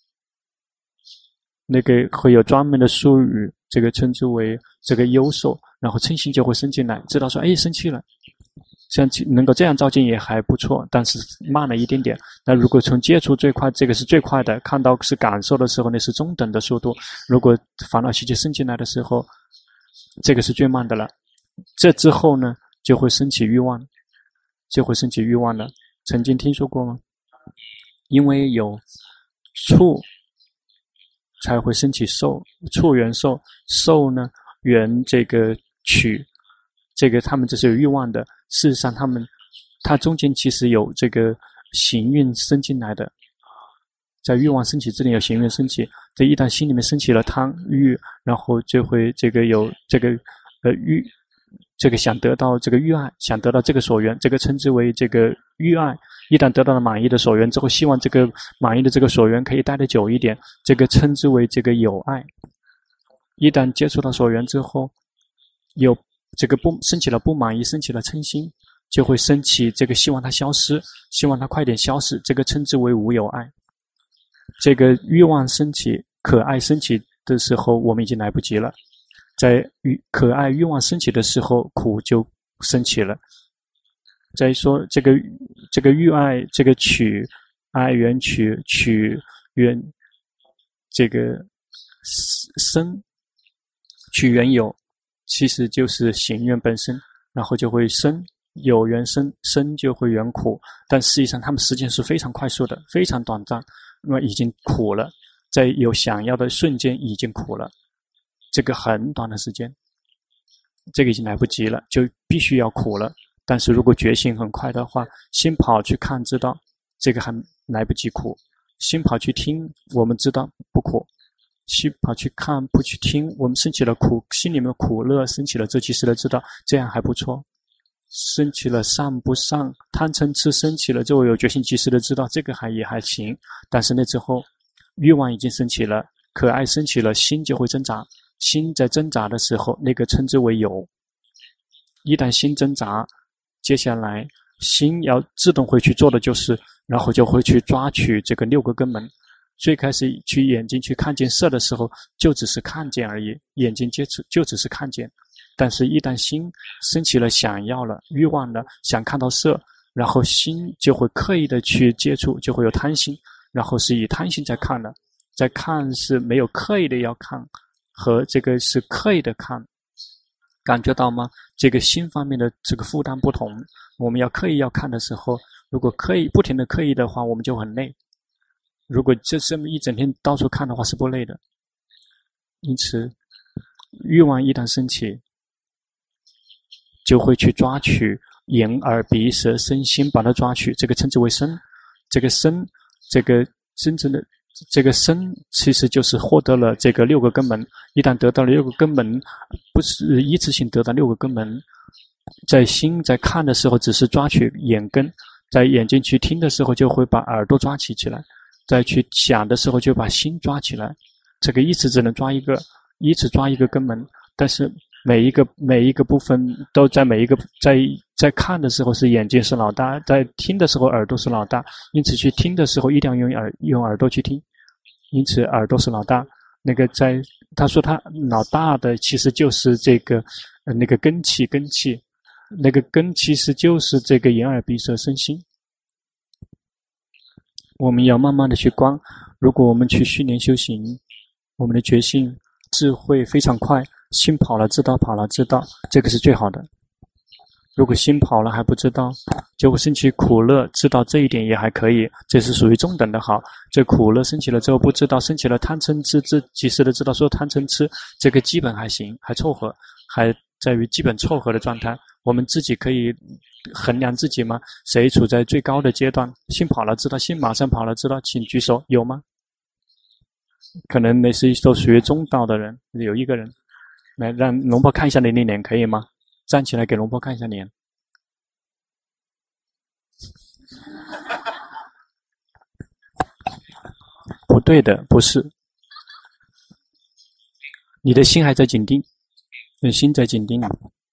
那个会有专门的术语，这个称之为这个忧受，然后嗔心就会升进来，知道说，哎，生气了。像能够这样照见也还不错，但是慢了一点点。那如果从接触最快，这个是最快的；看到是感受的时候，那是中等的速度。如果烦恼习气升进来的时候，这个是最慢的了。这之后呢，就会升起欲望，就会升起欲望了。曾经听说过吗？因为有触，才会升起受，触缘受，受呢缘这个取。这个他们这是有欲望的，事实上他们它中间其实有这个行运升进来的，在欲望升起之前有行运升起，这一旦心里面升起了贪欲，然后就会这个有这个呃欲，这个想得到这个欲爱，想得到这个所缘，这个称之为这个欲爱。一旦得到了满意的所缘之后，希望这个满意的这个所缘可以待得久一点，这个称之为这个有爱。一旦接触到所缘之后，有这个不升起了不满意，升起了嗔心，就会升起这个希望它消失，希望它快点消失，这个称之为无有爱。这个欲望升起，可爱升起的时候，我们已经来不及了。在可爱欲望升起的时候，苦就升起了。再说这个这个欲爱，这个取爱缘取取缘，这个生取缘有。其实就是行缘本身，然后就会生，有缘生，生就会缘苦。但实际上他们时间是非常快速的，非常短暂，那么已经苦了，在有想要的瞬间已经苦了，这个很短的时间，这个已经来不及了，就必须要苦了。但是如果觉醒很快的话，心跑去看知道这个还来不及苦，心跑去听我们知道不苦，心跑去看不去听，我们升起了苦，心里面苦乐升起了，这其实的知道这样还不错。升起了善不善，贪嗔痴升起了，就有决心及时的知道这个还也还行。但是那之后欲望已经升起了，可爱升起了，心就会挣扎，心在挣扎的时候，那个称之为有。一旦心挣扎，接下来心要自动会去做的就是，然后就会去抓取这个六个根门。最开始去眼睛去看见色的时候，就只是看见而已，眼睛接触就只是看见。但是一旦心升起了想要了欲望了，想看到色，然后心就会刻意的去接触，就会有贪心，然后是以贪心在看了，在看是没有刻意的要看，和这个是刻意的看，感觉到吗？这个心方面的这个负担不同。我们要刻意要看的时候，如果刻意不停的刻意的话，我们就很累。如果就这么一整天到处看的话，是不累的。因此欲望一旦升起，就会去抓取眼耳鼻舌身心，把它抓取，这个称之为身。这个身，这个真正的这个身其实就是获得了这个六个根门。一旦得到了六个根门，不是一次性得到六个根门，在心在看的时候只是抓取眼根，在眼睛去听的时候就会把耳朵抓起起来，再去想的时候就把心抓起来。这个一次只能抓一个，一次抓一个根门，但是每一个每一个部分都在每一个在在看的时候是眼睛是老大，在听的时候耳朵是老大，因此去听的时候一定要用耳用耳朵去听，因此耳朵是老大。那个在他说他老大的其实就是这个呃那个根气，根气，那个根其实就是这个眼耳鼻舌身心。我们要慢慢的去观，如果我们去训练修行，我们的觉性智慧非常快，心跑了知道，跑了知道，这个是最好的。如果心跑了还不知道，就会升起苦乐，知道这一点也还可以，这是属于中等的好。这苦乐升起了之后不知道，升起了贪嗔痴，知及时的知道说贪嗔痴，这个基本还行，还凑合，还在于基本凑合的状态。我们自己可以衡量自己吗？谁处在最高的阶段？心跑了知道，心马上跑了知道，请举手，有吗？可能那是都属于中道的人，有一个人。来，让龙婆看一下你的脸可以吗？站起来给龙婆看一下脸。不对的，不是。你的心还在紧盯，你的心在紧盯。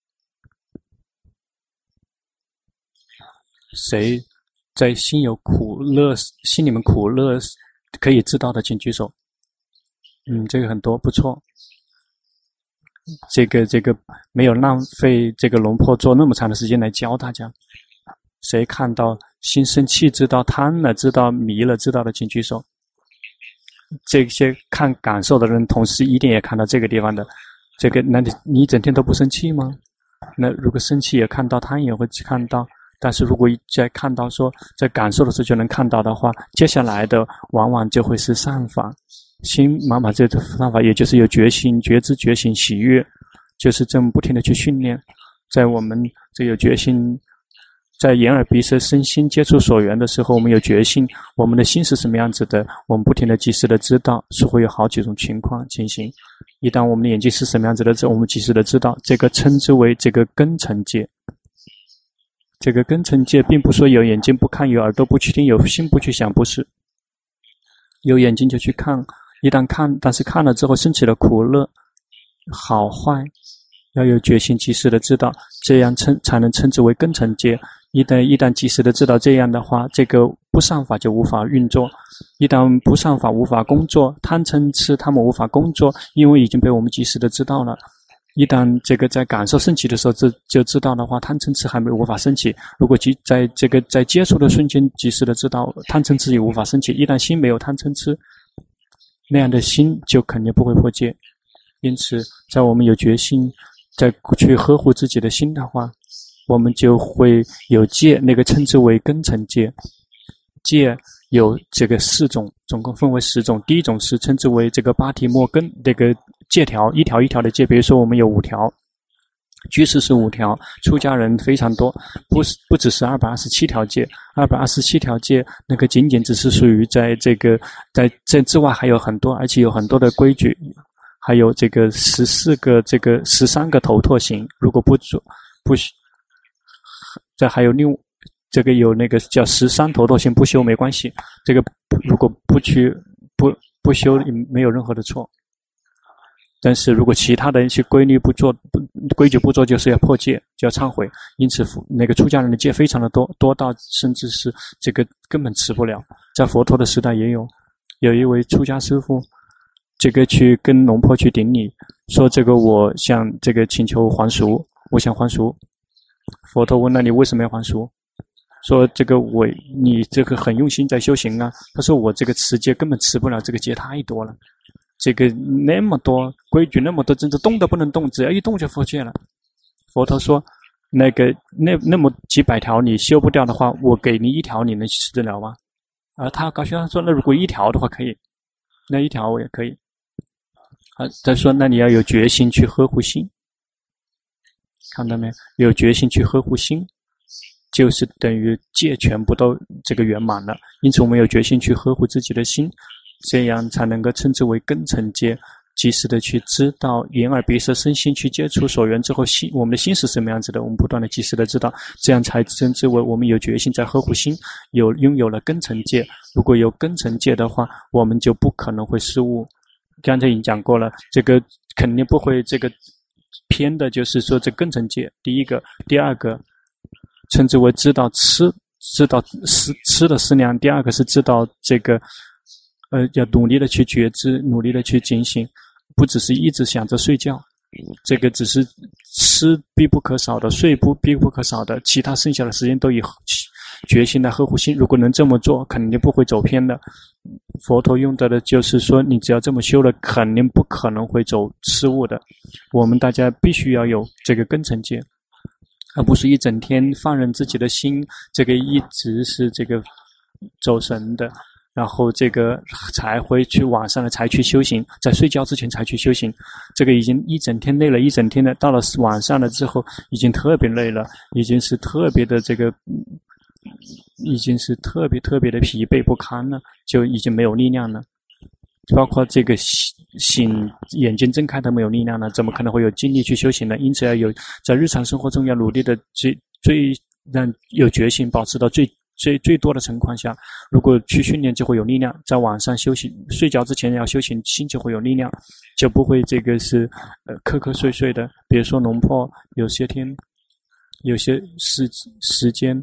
谁在心有苦乐，心里面苦乐可以知道的，请举手。嗯，这个很多，不错。这个这个没有浪费这个龙婆做那么长的时间来教大家。谁看到心生气知道，贪了知道，迷了知道的，请举手。这些看感受的人同时一定也看到这个地方的。这个那你你整天都不生气吗？那如果生气也看到，贪也会看到。但是如果在看到说在感受的时候就能看到的话，接下来的往往就会是善法。心满满这个善法，也就是有觉醒、觉知、觉醒、喜悦，就是这么不停的去训练。在我们这有决心，在眼耳鼻舌身心接触所缘的时候，我们有决心，我们的心是什么样子的，我们不停的及时的知道，是会有好几种情况情形。一旦我们的眼睛是什么样子的，我们及时的知道，这个称之为这个根尘界。这个根尘界并不说有眼睛不看，有耳朵不去听，有心不去想，不是。有眼睛就去看，一旦看，但是看了之后升起了苦乐好坏，要有决心及时的知道，这样称才能称之为根尘界。一旦一旦及时的知道这样的话，这个不善法就无法运作。一旦不善法无法工作，贪嗔痴他们无法工作，因为已经被我们及时的知道了。一旦这个在感受升起的时候就就知道的话，贪嗔痴还没有无法升起。如果即在这个在接触的瞬间及时的知道，贪嗔痴也无法升起。一旦心没有贪嗔痴，那样的心就肯定不会破戒。因此在我们有决心在去呵护自己的心的话，我们就会有戒，那个称之为根尘戒。戒有这个四种，总共分为十种。第一种是称之为这个八提莫根这个戒条，一条一条的戒。比如说我们有五条，居士是五条，出家人非常多，不是不只是二百二十七条戒。二百二十七条戒那个仅仅只是属于在这个在这之外还有很多，而且有很多的规矩，还有这个十四个这个十三个头陀行，如果不做不这还有另这个有那个叫十三头陀行，不修没关系，这个如果不去不不修没有任何的错。但是如果其他的人去规律不做规矩不做，就是要破戒，就要忏悔。因此那个出家人的戒非常的多，多到甚至是这个根本持不了。在佛陀的时代也有有一位出家师父，这个去跟龙婆去顶礼，说这个我想这个请求还俗，我想还俗。佛陀问，那你为什么要还俗？说这个我你这个很用心在修行啊。他说我这个持戒根本持不了，这个戒太多了，这个那么多规矩，那么多真的动都不能动，只要一动就破戒了。佛陀说那个那那么几百条你修不掉的话，我给你一条你能吃得了吗？而他高兴，他说那如果一条的话可以，那一条我也可以。啊，他说那你要有决心去呵护心，看到没有？有决心去呵护心，就是等于戒全部都这个圆满了。因此我们有决心去呵护自己的心，这样才能够称之为根尘戒。及时的去知道眼耳鼻舌身心去接触所缘之后，心我们的心是什么样子的，我们不断的及时的知道，这样才称之为我们有决心在呵护心，有拥有了根尘戒。如果有根尘戒的话，我们就不可能会失误。刚才已经讲过了，这个肯定不会这个偏的，就是说这根尘戒第一个，第二个称之为知道吃知道吃吃的思量，第二个是知道这个呃要努力的去觉知，努力的去警醒。 不只是一直想着睡觉，这个只是吃必不可少的，睡不必不可少的，其他剩下的时间都以决心来呵护心。如果能这么做，肯定不会走偏的。佛陀用到的就是说，你只要这么修了，肯定不可能会走失误的。我们大家必须要有这个根尘戒，而不是一整天放任自己的心，这个一直是这个走神的，然后这个才会去晚上了才去修行，在睡觉之前才去修行，这个已经一整天累了一整天的，到了晚上了之后已经特别累了，已经是特别的这个已经是特别特别的疲惫不堪了，就已经没有力量了，包括这个醒眼睛睁开都没有力量了，怎么可能会有精力去修行呢？因此要有在日常生活中要努力的最最让有决心保持到最最最多的情况下，如果去训练就会有力量，在晚上休息睡觉之前要修行，心就会有力量，就不会这个是呃瞌瞌睡睡的。比如说龙婆有些天有些时时间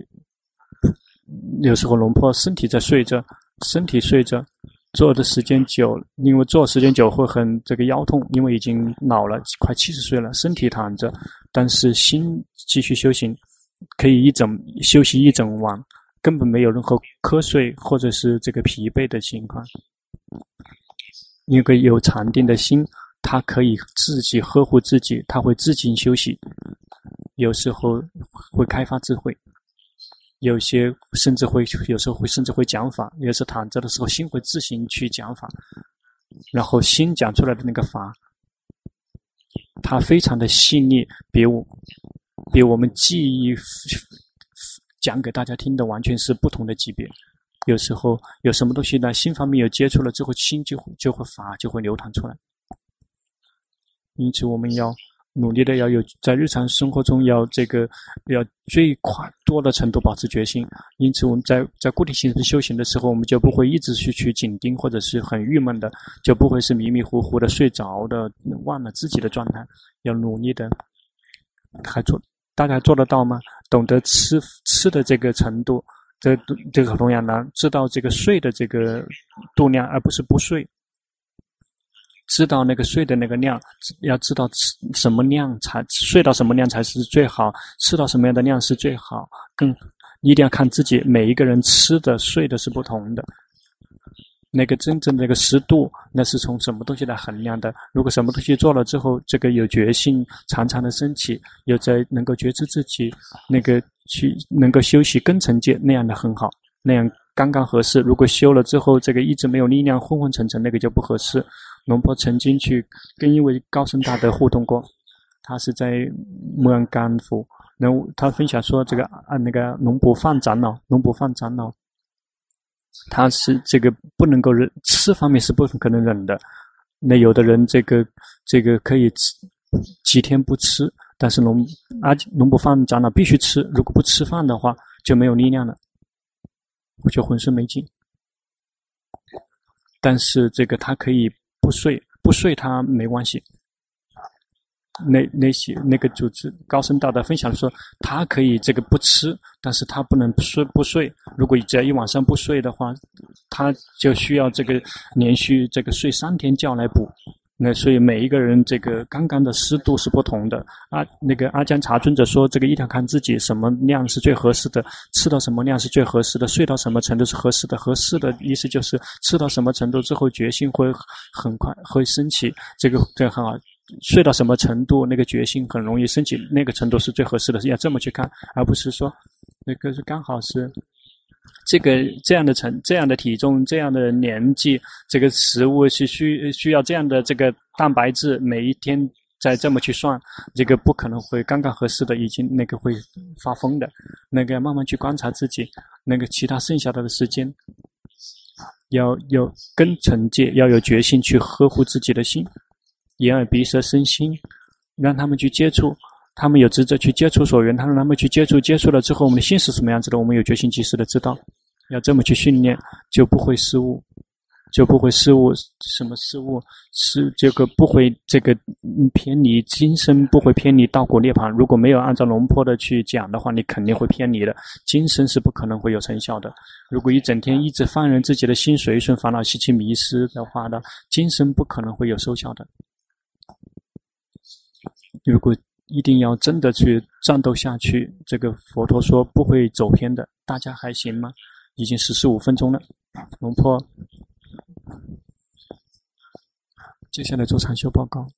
有时候龙婆身体在睡着，身体睡着坐的时间久，因为坐时间久会很这个腰痛，因为已经老了，快七十岁了，身体躺着，但是心继续修行，可以一整休息一整晚，根本没有任何瞌睡或者是这个疲惫的情况。一个有禅定的心，它可以自己呵护自己，它会自行休息，有时候会开发智慧。有些甚至会有时候会甚至会讲法，有时躺着的时候心会自行去讲法，然后心讲出来的那个法它非常的细腻，比我比我们记忆讲给大家听的完全是不同的级别。有时候有什么东西呢，心方面有接触了之后，心就就会法就会流淌出来。因此我们要努力的要有在日常生活中要这个要最快多的程度保持决心，因此我们在在固定形式修行的时候，我们就不会一直去去紧盯或者是很郁闷的，就不会是迷迷糊糊的睡着的忘了自己的状态。要努力的还做大家做得到吗？懂得吃吃的这个程度，这这个同样难，知道这个睡的这个度量，而不是不睡。知道那个睡的那个量，要知道什么量才睡到什么量才是最好，吃到什么样的量是最好，更一定要看自己，每一个人吃的睡的是不同的。那个真正的那个湿度，那是从什么东西来衡量的？如果什么东西做了之后，这个有决心常常的升起，有在能够觉知自己，那个去能够休息根尘戒，那样的很好，那样刚刚合适。如果修了之后，这个一直没有力量，昏昏沉沉，那个就不合适。龙婆曾经去跟一位高僧大德互动过，他是在木兰甘府，然后他分享说，这个啊那个龙不放长老，龙不放长老，他是这个不能够忍，吃方面是不可能忍的。那有的人这个这个可以吃几天不吃，但是龙啊龙不放长老必须吃，如果不吃饭的话就没有力量了，就浑身没劲。但是这个他可以不睡，不睡他没关系。那那些那个组织高僧大德分享说，他可以这个不吃，但是他不能睡不睡。如果只要一晚上不睡的话，他就需要这个连续这个睡三天觉来补。那所以每一个人这个刚刚的湿度是不同的啊。那个阿姜查尊者说，这个一定要看自己什么量是最合适的，吃到什么量是最合适的，睡到什么程度是合适的。合适的意思就是吃到什么程度之后，决心会很快会升起，这个这很好。睡到什么程度，那个决心很容易升起，那个程度是最合适的，要这么去看，而不是说那个是刚好是。这个这样的成这样的体重这样的年纪，这个食物是需需要这样的这个蛋白质，每一天再这么去算，这个不可能会刚刚合适的，已经那个会发疯的。那个慢慢去观察自己，那个其他剩下的时间，要有根尘戒，要有决心去呵护自己的心，眼耳鼻舌身心，让他们去接触。他们有职责去接触所缘，他让他们去接触，接触了之后，我们的心是什么样子的，我们有决心及时的知道，要这么去训练，就不会失误。 就不会失误，什么失误是这个不会这个偏离，今生不会偏离道果涅槃。如果没有按照龙坡的去讲的话，你肯定会偏离的，今生是不可能会有成效的。如果一整天一直放任自己的心随顺烦恼习气迷失的话呢，今生不可能会有收效的。如果一定要真的去战斗下去，这个佛陀说不会走偏的。大家还行吗？已经是十五分钟了，龙坡。接下来做禅修报告。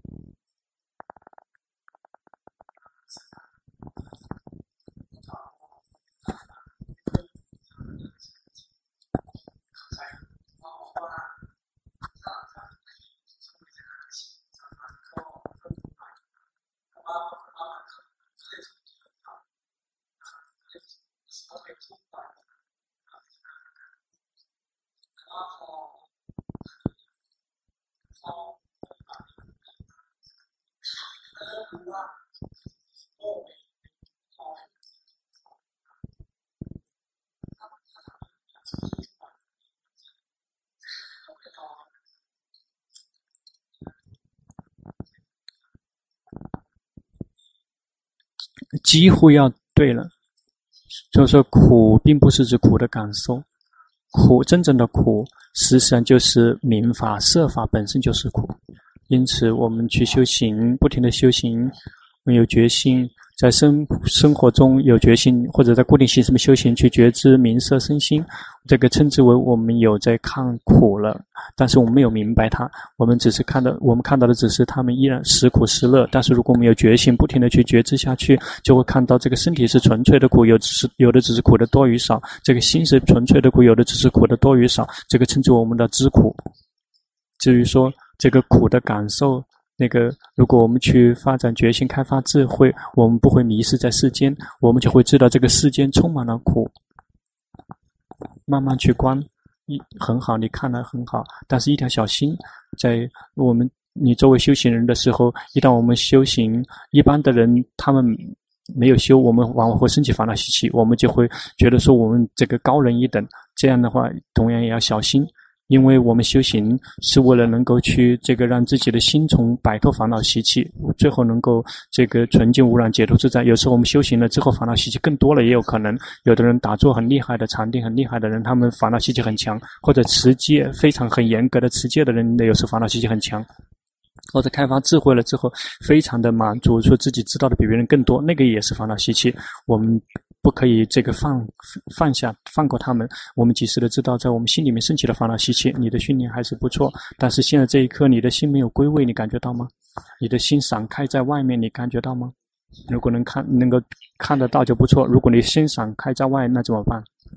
几乎要对了，就是说苦并不是指苦的感受，苦真正的苦实际上就是名法色法本身就是苦。因此我们去修行，不停的修行，有决心，在生生活中有决心，或者在固定形式修行去觉知名色身心，这个称之为我们有在看苦了，但是我们没有明白它，我们只是看到我们看到的只是他们依然时苦时乐。但是如果我们有决心，不停的去觉知下去，就会看到这个身体是纯粹的苦，有只是有的只是苦的多与少，这个心是纯粹的苦，有的只是苦的多与少，这个称之为我们的知苦。至于说这个苦的感受，那个如果我们去发展决心，开发智慧，我们不会迷失在世间，我们就会知道这个世间充满了苦。慢慢去观，一很好，你看得很好，但是一定要小心，在我们你作为修行人的时候，一旦我们修行，一般的人他们没有修，我们往往会升起烦恼习气，我们就会觉得说我们这个高人一等，这样的话同样也要小心。因为我们修行是为了能够去这个让自己的心从摆脱烦恼习气，最后能够这个纯净无染解脱自在。有时候我们修行了之后烦恼习气更多了，也有可能有的人打坐很厉害的，禅定很厉害的人，他们烦恼习气很强，或者持戒非常很严格的持戒的人，有时候烦恼习气很强，或者开发智慧了之后非常的满足，说自己知道的比别人更多，那个也是烦恼习气。我们不可以这个放放下放过他们，我们及时的知道在我们心里面升起的烦恼习气。你的训练还是不错，但是现在这一刻你的心没有归位，你感觉到吗？你的心散开在外面，你感觉到吗？如果能看能够看得到就不错，如果你心散开在外，那怎么办？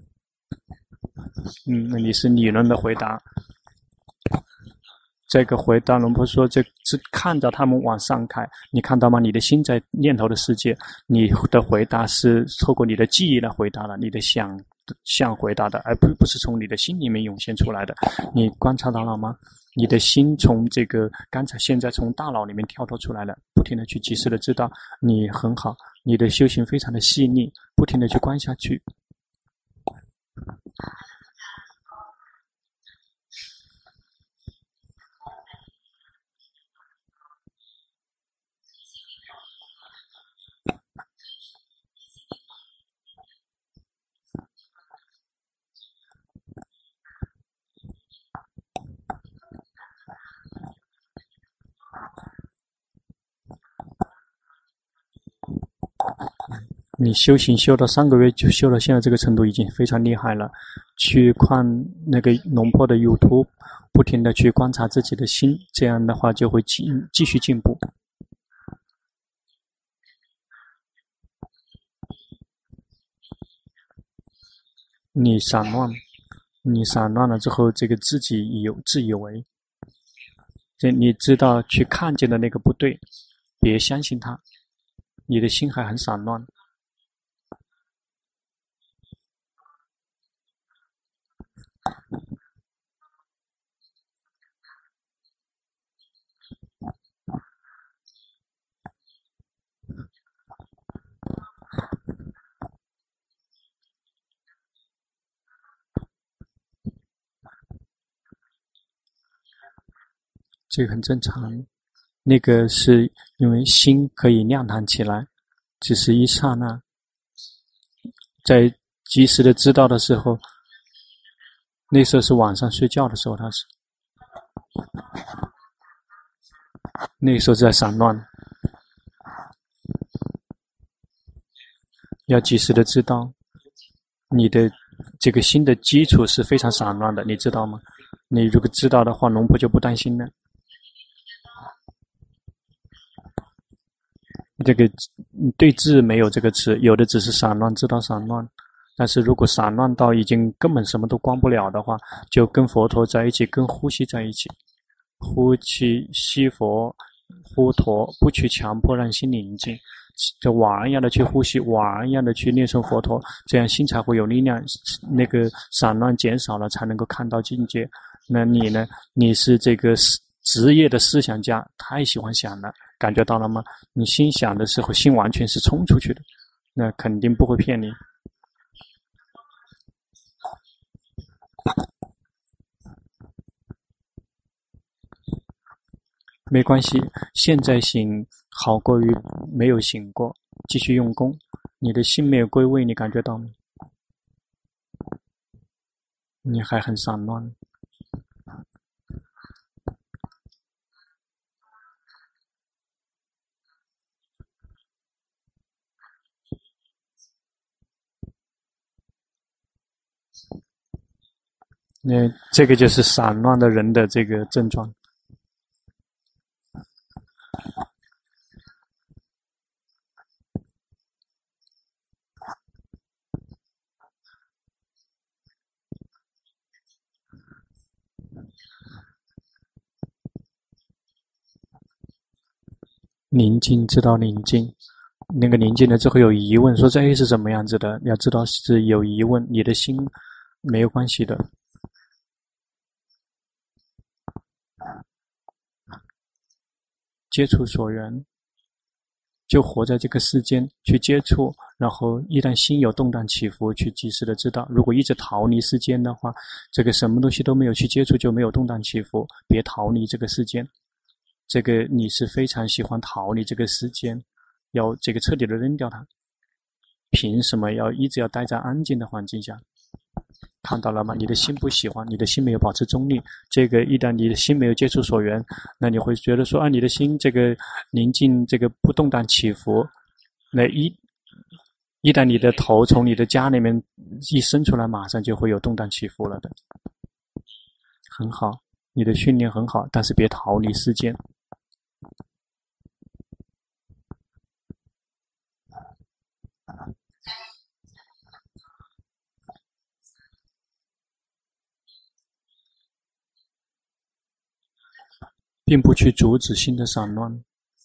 嗯，那你是理论的回答。这个回答龙婆说，这是看着他们往上开，你看到吗？你的心在念头的世界，你的回答是透过你的记忆来回答的，你的想想回答的，而不不是从你的心里面涌现出来的。你观察到了吗？你的心从这个刚才现在从大脑里面跳脱出来了，不停的去及时的知道你很好，你的修行非常的细腻，不停的去观下去。你修行修到三个月就修到现在这个程度，已经非常厉害了。去看那个龙坡的 YouTube， 不停的去观察自己的心，这样的话就会继继续进步。你散乱，你散乱了之后，这个自己以自以为，这你知道去看见的那个不对，别相信它，你的心还很散乱。 这个很正常。那个是因为心可以亮堂起来，只是一刹那，在及时的知道的时候，那时候是晚上睡觉的时候，他是那个时候在散乱，要及时的知道你的这个心的基础是非常散乱的，你知道吗？你如果知道的话，龙婆就不担心了。这个对治没有这个词，有的只是散乱，知道散乱。但是如果散乱到已经根本什么都关不了的话，就跟佛陀在一起，跟呼吸在一起，呼气吸佛，呼陀，不去强迫让心宁静，就瓦一样的去呼吸，瓦一样的去念诵佛陀，这样心才会有力量。那个散乱减少了，才能够看到境界。那你呢？你是这个职业的思想家，太喜欢想了，感觉到了吗？你心想的时候，心完全是冲出去的，那肯定不会骗你。没关系，现在醒好过于没有醒过，继续用功。你的心没有归位，你感觉到吗？你还很散乱。那这个就是散乱的人的这个症状。宁静，知道宁静。那个宁静了之后有疑问，说这 A 是怎么样子的？要知道是有疑问，你的心没有关系的。接触所缘，就活在这个世间去接触，然后一旦心有动荡起伏，去及时的知道。如果一直逃离世间的话，这个什么东西都没有去接触，就没有动荡起伏。别逃离这个世间。这个你是非常喜欢逃离这个世间，要这个彻底的扔掉它。凭什么要一直要待在安静的环境下？看到了吗？你的心不喜欢，你的心没有保持中立。这个一旦你的心没有接触所缘，那你会觉得说啊，你的心这个宁静，这个不动荡起伏。那一一旦你的头从你的家里面一伸出来，马上就会有动荡起伏了的。很好，你的训练很好，但是别逃离世间。并不去阻止心的散乱。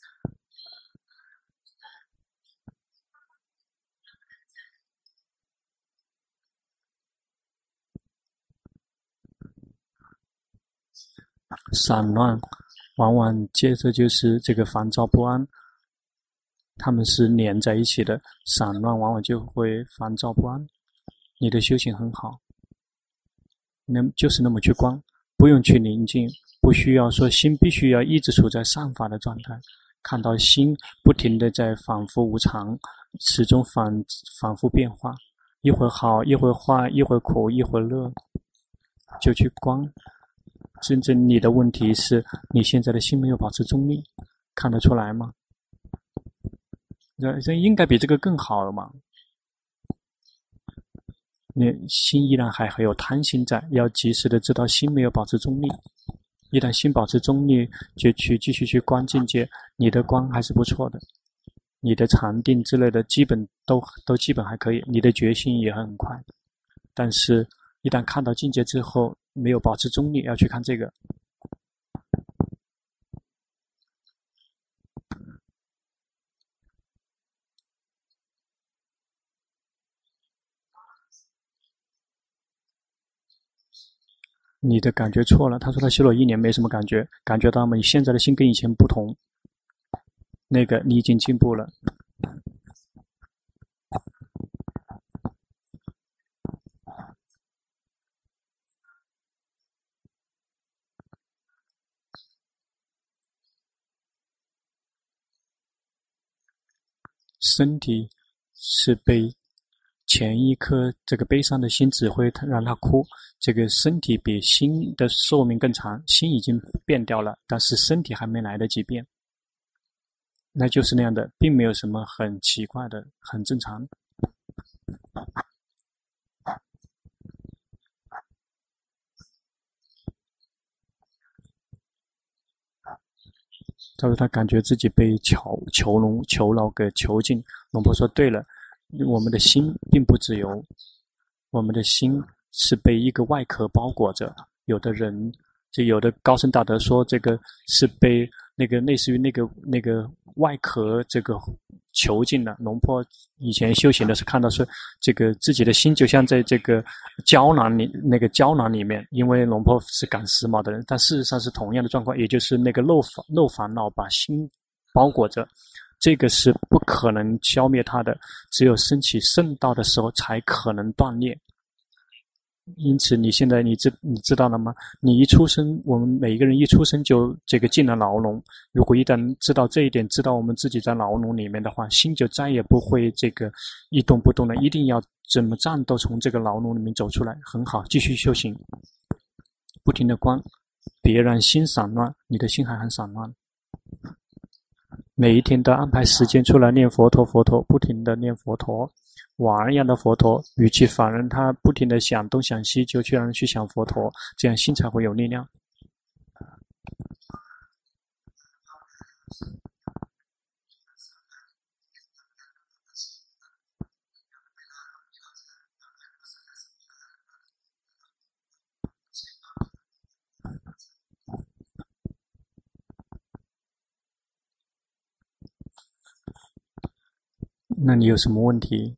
散乱往往接着就是这个烦躁不安，他们是连在一起的。散乱往往就会烦躁不安。你的修行很好，那就是那么去观，不用去宁静，不需要说心必须要一直处在善法的状态，看到心不停地在反复无常，始终反反复变化，一会儿好，一会儿坏，一会儿苦，一会儿乐，就去观。真正你的问题是你现在的心没有保持中立，看得出来吗？这这应该比这个更好了嘛？你心依然还还有贪心在，要及时的知道心没有保持中立。一旦心保持中立，就去继续去观境界，你的观还是不错的，你的禅定之类的基本都都基本还可以，你的决心也很快。但是，一旦看到境界之后，没有保持中立，要去看这个。你的感觉错了，他说他修了一年没什么感觉，感觉到吗？你现在的心跟以前不同，那个你已经进步了。 身体是被前一颗这个悲伤的心指挥让他哭，这个身体比心的寿命更长，心已经变掉了，但是身体还没来得及变，那就是那样的，并没有什么很奇怪的，很正常。他说他感觉自己被囚囚笼囚牢给囚禁。龙婆说对了，我们的心并不自由，我们的心是被一个外壳包裹着。有的人就有的高僧大德说这个是被那个类似于那个那个外壳这个囚禁了。龙婆以前修行的是看到是这个自己的心就像在这个胶囊里那个胶囊里面，因为龙婆是赶时髦的人，但事实上是同样的状况，也就是那个漏烦漏烦恼把心包裹着，这个是不可能消灭它的，只有升起圣道的时候才可能断裂。因此你现在你知你知道了吗？你一出生，我们每一个人一出生就这个进了牢笼，如果一旦知道这一点，知道我们自己在牢笼里面的话，心就再也不会这个一动不动的，一定要怎么战斗从这个牢笼里面走出来。很好，继续修行，不停的观，别让心散乱，你的心还很散乱。每一天都安排时间出来念佛陀佛陀，不停的念佛陀，玩一样的佛陀，与其反让他不停的想东想西，就去让人去想佛陀，这样心才会有力量。那你有什么问题？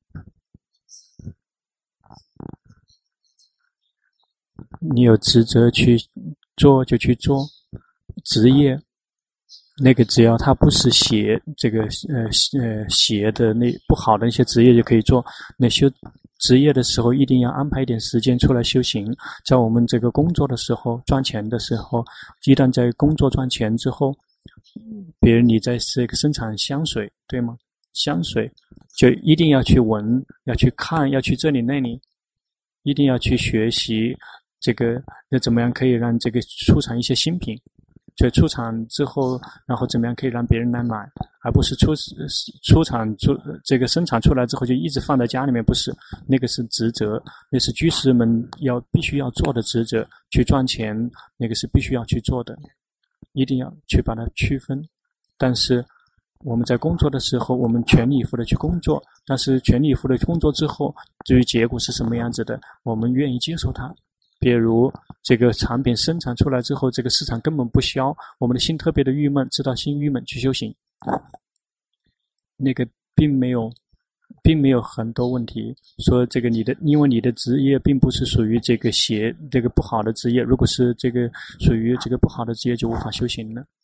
你有职责去做就去做，职业那个只要它不是邪这个呃呃邪的那不好的那些职业就可以做。那修职业的时候一定要安排一点时间出来修行。在我们这个工作的时候赚钱的时候，一旦在工作赚钱之后，比如你在这个生产香水对吗？香水就一定要去闻，要去看，要去这里那里，一定要去学习这个那怎么样可以让这个出产一些新品，所以出产之后然后怎么样可以让别人来买，而不是出出产出这个生产出来之后就一直放在家里面，不是，那个是职责，那是居士们要必须要做的职责，去赚钱那个是必须要去做的，一定要去把它区分。但是我们在工作的时候，我们全力以赴的去工作，但是全力以赴的工作之后，至于结果是什么样子的，我们愿意接受它。比如这个产品生产出来之后，这个市场根本不销，我们的心特别的郁闷，知道心郁闷去修行，那个并没有并没有很多问题。说这个你的，因为你的职业并不是属于这个邪这个不好的职业，如果是这个属于这个不好的职业，就无法修行了。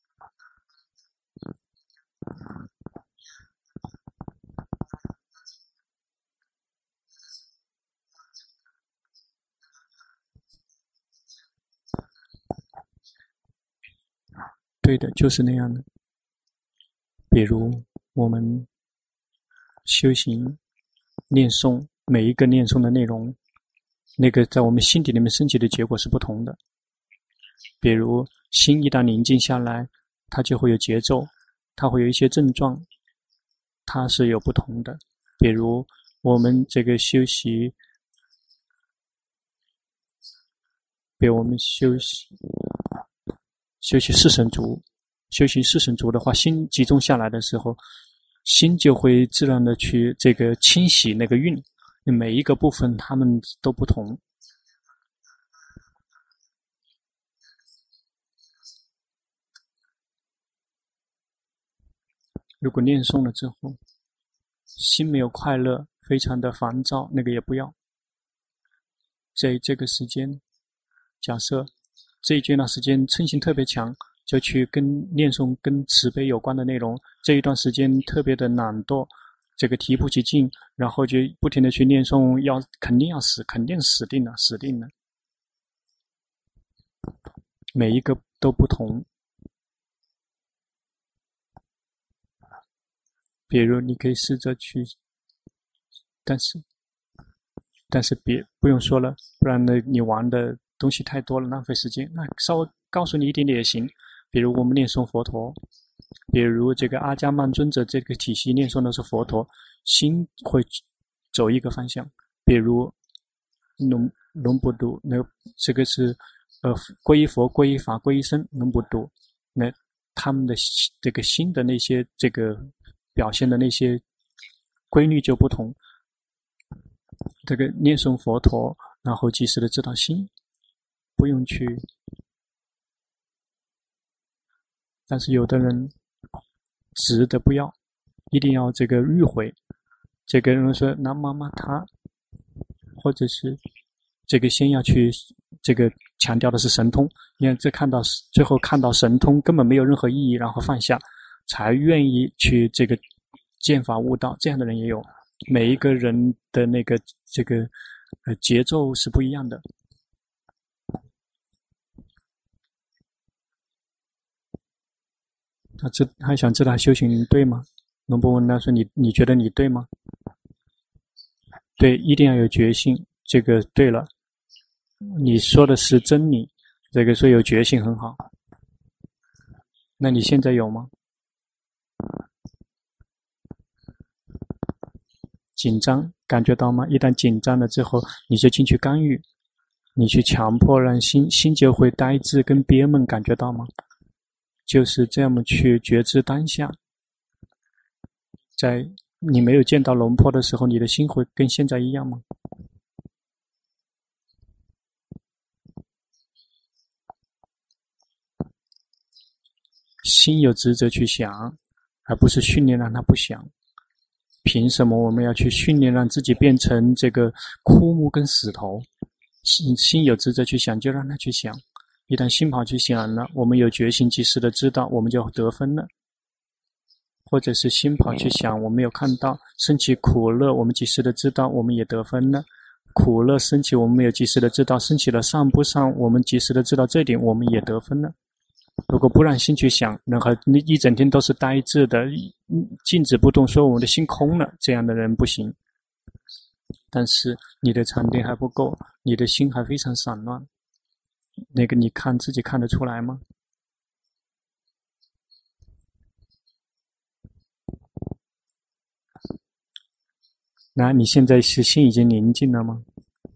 对的，就是那样的。比如我们修行念诵，每一个念诵的内容，那个在我们心底里面升起的结果是不同的。比如心一旦宁静下来，它就会有节奏，它会有一些症状，它是有不同的。比如我们这个修习，比如我们修习修习四神足，修行四神足的话，心集中下来的时候，心就会自然的去这个清洗那个运，每一个部分它们都不同。如果念诵了之后，心没有快乐，非常的烦躁，那个也不要。在这个时间，假设这一段时间嗔心特别强，就去跟念诵跟慈悲有关的内容。这一段时间特别的懒惰，这个提不起劲，然后就不停的去念诵，要肯定要死，肯定死定了，死定了。每一个都不同。 比如你可以试着去，但是但是别不用说了，不然呢你玩的东西太多了，浪费时间。那稍微告诉你一点点也行，比如我们念诵佛陀，比如这个阿伽曼尊者这个体系念诵的是佛陀，心会走一个方向。比如龙龙布都，那这个是呃皈依佛、皈依法、皈依僧，龙布都，那他们的这个心的那些这个表现的那些规律就不同。这个念诵佛陀，然后及时的知道心，不用去。但是有的人直的不要，一定要这个迂回。这个人说那妈妈他，或者是这个先要去这个强调的是神通，因为这看到最后看到神通根本没有任何意义，然后放下，才愿意去这个见法悟道，这样的人也有。每一个人的那个这个呃节奏是不一样的。他知他想知道修行对吗？龙波问他说：“你你觉得你对吗？”对，一定要有决心。这个对了，你说的是真理，这个说有决心很好。那你现在有吗？紧张感觉到吗？一旦紧张了之后，你就进去干预，你去强迫让心心就会呆滞跟憋闷，感觉到吗？就是这样去觉知当下。在你没有见到龙坡的时候，你的心会跟现在一样吗？心有职责去想，而不是训练让他不想。凭什么我们要去训练让自己变成这个枯木跟石头？心心有职责去想，就让他去想。一旦心跑去想了，我们有决心及时的知道，我们就得分了。或者是心跑去想，我们有看到升起苦乐，我们及时的知道，我们也得分了。苦乐升起，我们没有及时的知道，升起了上不上，我们及时的知道这点，我们也得分了。如果不让心去想，然后你一整天都是呆滞的，静止不动，说我们的心空了，这样的人不行。但是你的禅定还不够，你的心还非常散乱，那个你看自己看得出来吗？那你现在是心已经宁静了吗？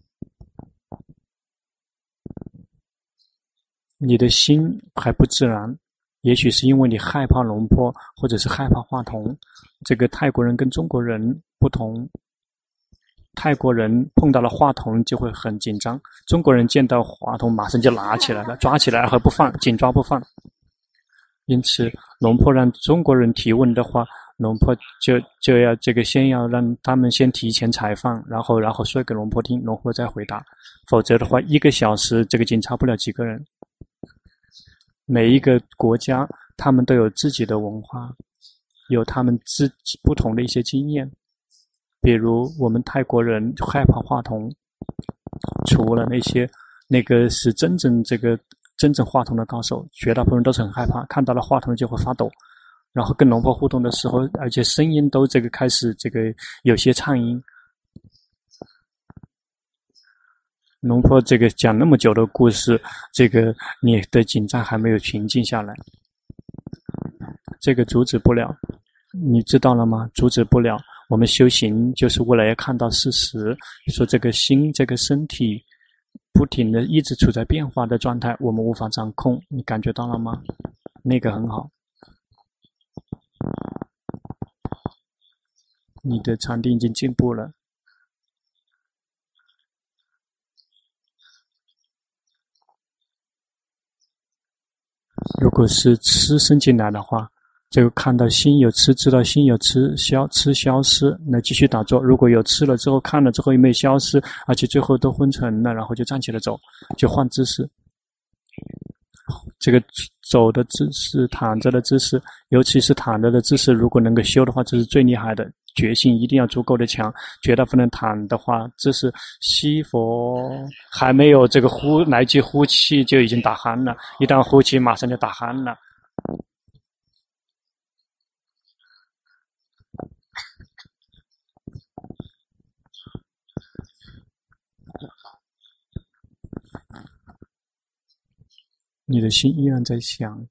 你的心还不自然，也许是因为你害怕龙坡，或者是害怕话筒。这个泰国人跟中国人不同，泰国人碰到了话筒就会很紧张，中国人见到话筒马上就拿起来了，抓起来然后不放，紧抓不放。因此龙坡让中国人提问的话，龙坡就就要这个先要让他们先提前采放，然后然后说给龙坡听，龙坡再回答。否则的话一个小时这个警察不了几个人。每一个国家他们都有自己的文化，有他们自己不同的一些经验。比如我们泰国人害怕话筒，除了那些那个是真正这个真正话筒的高手，绝大部分人都是很害怕，看到了话筒就会发抖，然后跟龙婆互动的时候，而且声音都这个开始这个有些颤音。龙婆这个讲那么久的故事，这个你的紧张还没有平静下来，这个阻止不了，你知道了吗？阻止不了。我们修行就是为了要看到事实，说这个心这个身体不停的一直处在变化的状态，我们无法掌控，你感觉到了吗？那个很好，你的禅定已经进步了。如果是吃生进来的话，这个看到心有吃，知道心有吃消吃消失，那继续打坐。如果有吃了之后，看了之后又没有消失，而且最后都昏沉了，然后就站起来走，就换姿势。这个走的姿势，躺着的姿势，尤其是躺着的姿势，如果能够修的话，这是最厉害的。决心一定要足够的强，绝对不能躺的话，这是西佛还没有这个呼来句呼气就已经打鼾了，一旦呼气马上就打鼾了。 你的心依然在想，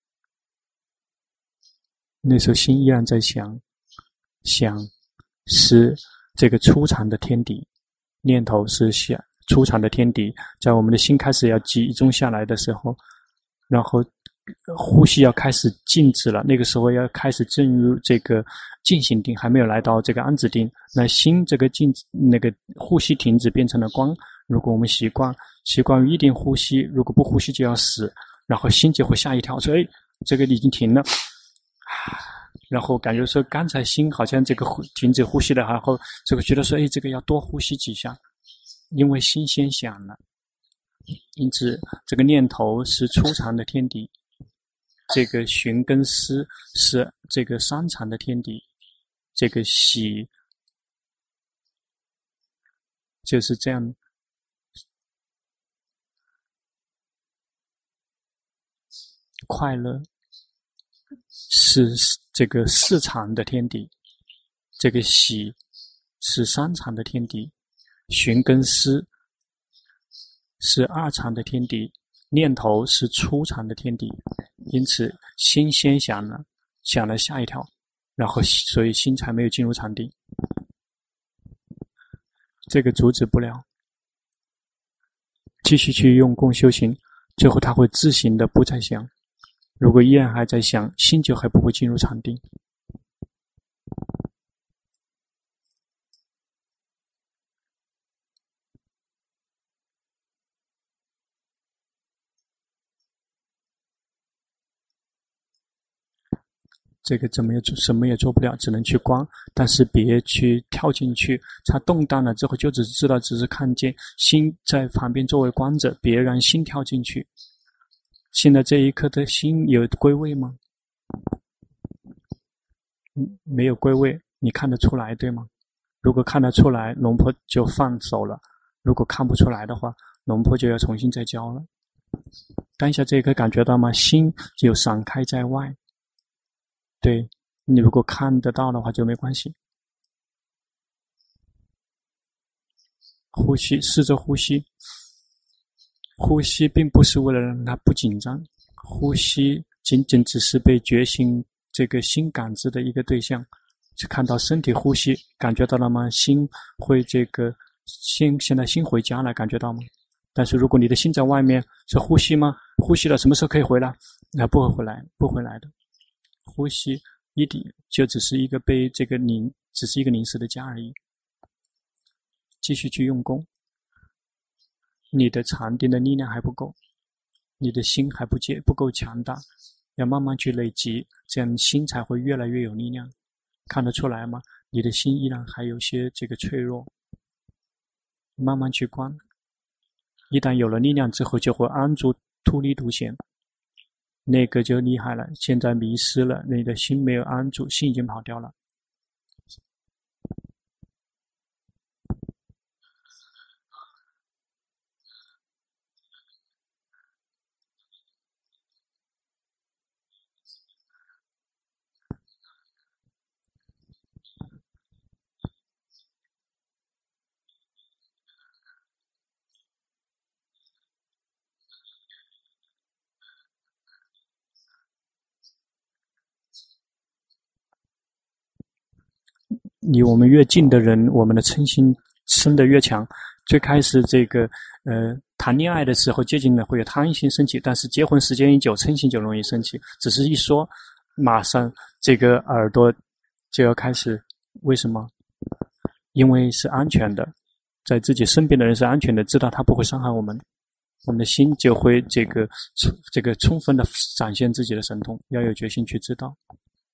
那时候心依然在想，想是这个初禅的天敌，念头是想初禅的天敌，在我们的心开始要集中下来的时候，然后呼吸要开始静止了，那个时候要开始进入这个静心定，还没有来到这个安止定。那心这个静，那个呼吸停止变成了光。如果我们习惯习惯于一定呼吸，如果不呼吸就要死，然后心就会吓一跳，说：“哎，这个已经停了。”然后感觉说刚才心好像这个停止呼吸了，然后这个觉得说：“哎，这个要多呼吸几下。”因为心先想了，因此这个念头是初禅的天敌，这个寻跟思是这个三禅的天敌，这个喜就是这样，快乐是这个四禅的天敌，这个喜是三禅的天敌，寻跟思是二禅的天敌，念头是初禅的天敌。因此心先想了，想了吓一跳，然后所以心才没有进入禅定。这个阻止不了，继续去用功修行，最后他会自行的不再想。如果依然还在想，心就还不会进入禅定。这个怎么也什么也做不了，只能去观，但是别去跳进去。它动荡了之后，就只知道只是看见心在旁边作为观者，别让心跳进去。现在这一刻的心有归位吗？没有归位，你看得出来对吗？如果看得出来，龙婆就放手了；如果看不出来的话，龙婆就要重新再教了。当下这一刻感觉到吗？心有散开在外。对，你如果看得到的话就没关系。呼吸，试着呼吸。呼吸并不是为了让它不紧张，呼吸仅仅只是被觉醒这个心感知的一个对象。去看到身体呼吸，感觉到了吗？心会这个心现在心回家了，感觉到吗？但是如果你的心在外面，是呼吸吗？呼吸了什么时候可以回来？那不会回来，不回来的。呼吸一定就只是一个被这个凝，只是一个凝视的家而已。继续去用功，你的禅定的力量还不够，你的心还不接不够强大，要慢慢去累积，这样心才会越来越有力量。看得出来吗？你的心依然还有些这个脆弱，慢慢去观。一旦有了力量之后，就会安住突离独显。那个就厉害了，现在迷失了，你的心没有安住，心已经跑掉了。离我们越近的人，我们的嗔心生得越强。最开始这个呃谈恋爱的时候，接近了会有贪心升起，但是结婚时间一久，嗔心就容易升起。只是一说，马上这个耳朵就要开始。为什么？因为是安全的，在自己身边的人是安全的，知道他不会伤害我们，我们的心就会这个这个充分的展现自己的神通。要有决心去知道。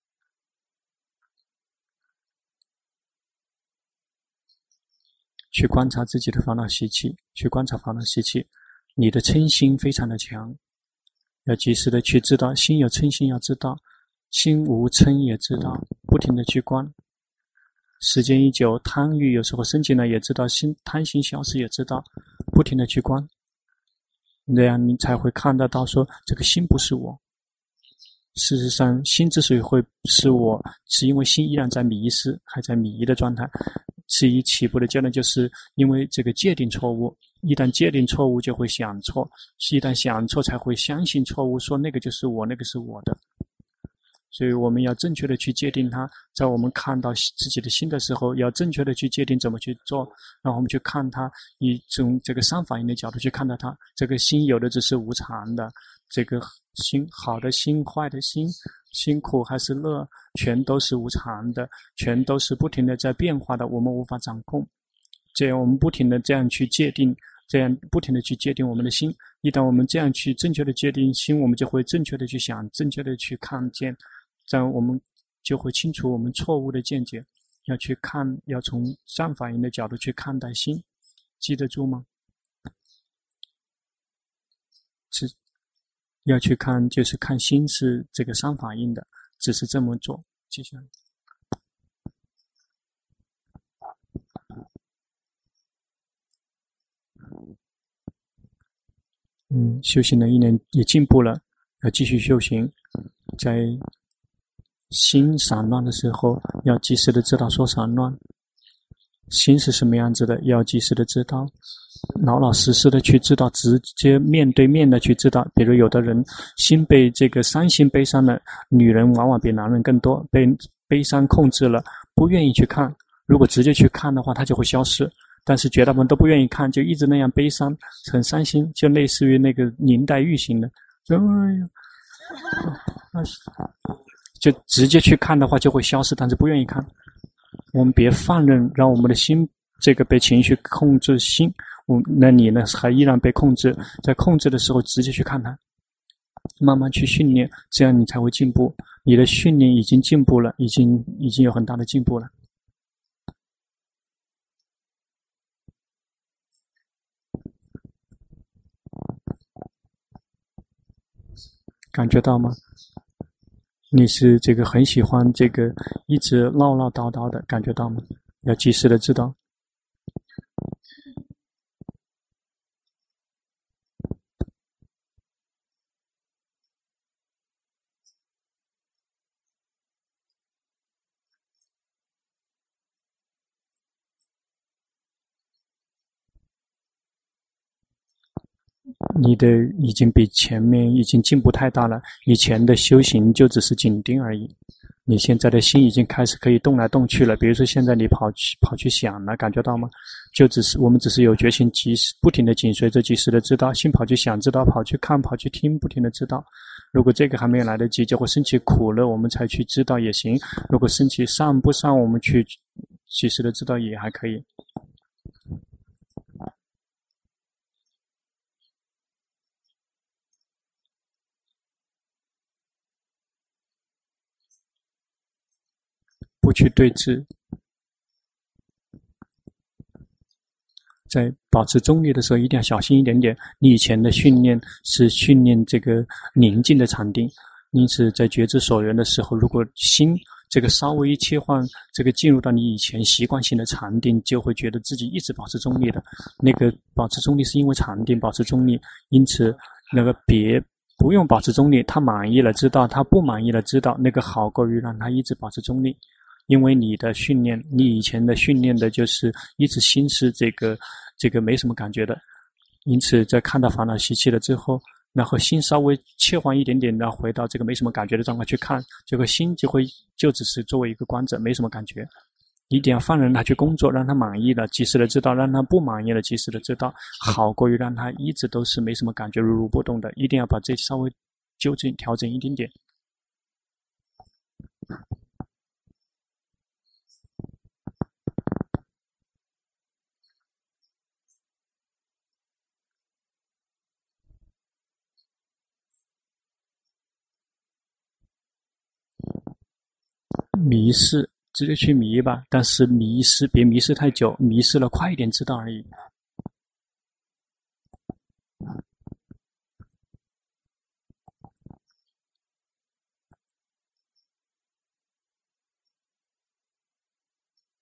去观察自己的烦恼习气，去观察烦恼习气，你的嗔心非常的强，要及时的去知道，心有嗔心要知道，心无嗔也知道，不停的去观。时间一久，贪欲有时候升起了也知道，心贪心消失也知道，不停的去观，这样你才会看得到说这个心不是我。事实上，心之所以会是我，是因为心依然在迷失，还在迷的状态。是以起步的阶段，就是因为这个界定错误， 一旦界定错误，就会想错；一旦想错，才会相信错误，说那个就是我，那个是我的。所以我们要正确的去界定它。在我们看到自己的心的时候，要正确的去界定怎么去做，然后我们去看它，以从这个三法印的角度去看到它。这个心有的只是无常的，这个心好的心、坏的心、辛苦还是乐，全都是无常的，全都是不停的在变化的，我们无法掌控。这样我们不停的这样去界定，这样不停的去界定我们的心。一旦我们这样去正确的界定心，我们就会正确的去想，正确的去看见，这样我们就会清楚我们错误的见解。要去看，要从善法印的角度去看待心，记得住吗？是要去看，就是看心是这个善法印的，只是这么做。接下来。嗯，修行了一年也进步了，要继续修行。在心散乱的时候，要及时的知道说散乱。心是什么样子的，要及时的知道，老老实实的去知道，直接面对面的去知道。比如有的人心被这个伤心悲伤了，女人往往比男人更多，被悲伤控制了，不愿意去看。如果直接去看的话，它就会消失。但是绝大部分都不愿意看，就一直那样悲伤，很伤心，就类似于那个林黛玉型的，哎呀，就直接去看的话就会消失，但是不愿意看。我们别放任，让我们的心这个被情绪控制心，我那你呢还依然被控制，在控制的时候直接去看它，慢慢去训练，这样你才会进步。你的训练已经进步了，已经已经有很大的进步了。感觉到吗？你是这个很喜欢这个一直唠唠叨叨的，感觉到吗？要及时的知道。你的已经比前面已经进步太大了，以前的修行就只是紧盯而已，你现在的心已经开始可以动来动去了。比如说现在你跑去跑去想了，感觉到吗？就只是我们只是有决心，及时不停的紧随着，及时的知道，心跑去想知道，跑去看跑去听，不停的知道。如果这个还没有来得及，就会升起苦了，我们才去知道也行。如果升起上不上，我们去及时的知道也还可以。不去对峙，在保持中立的时候一定要小心一点点。你以前的训练是训练这个宁静的禅定，因此在觉知所缘的时候，如果心这个稍微一切换，这个进入到你以前习惯性的禅定，就会觉得自己一直保持中立的。那个保持中立是因为禅定保持中立，因此那个别不用保持中立，他满意了知道，他不满意了知道，那个好过于让他一直保持中立。因为你的训练，你以前的训练的就是一直心是这个这个没什么感觉的，因此在看到烦恼习气了之后，然后心稍微切换一点点，然后回到这个没什么感觉的状态去看，这个心就会就只是作为一个观者，没什么感觉。一定要放任他去工作，让他满意了及时的知道，让他不满意了及时的知道，好过于让他一直都是没什么感觉如如不动的。一定要把这稍微纠正调整一点点。迷失，直接去迷吧，但是迷失别迷失太久，迷失了快一点知道而已。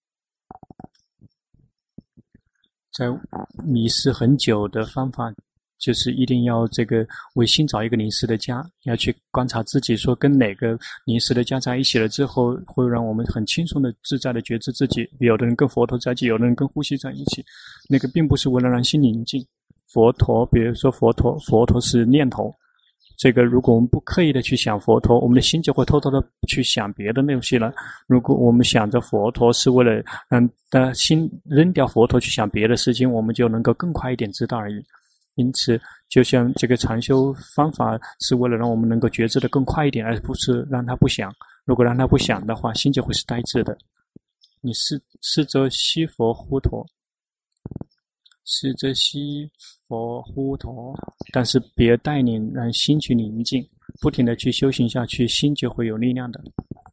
在迷失很久的方法， 就是一定要这个为心找一个临时的家，要去观察自己，说跟哪个临时的家在一起了之后，会让我们很轻松的、自在的觉知自己。有的人跟佛陀在一起，有的人跟呼吸在一起，那个并不是为了让心宁静。佛陀，比如说佛陀，佛陀是念头。这个如果我们不刻意的去想佛陀，我们的心就会偷偷的去想别的东西了。如果我们想着佛陀是为了让的心扔掉佛陀去想别的事情，我们就能够更快一点知道而已。因此，就像这个禅修方法是为了让我们能够觉知的更快一点，而不是让他不想。如果让他不想的话，心就会是呆滞的。你试试着吸佛呼陀，试着吸佛呼陀，但是别带领让心去宁静，不停的去修行下去，心就会有力量的。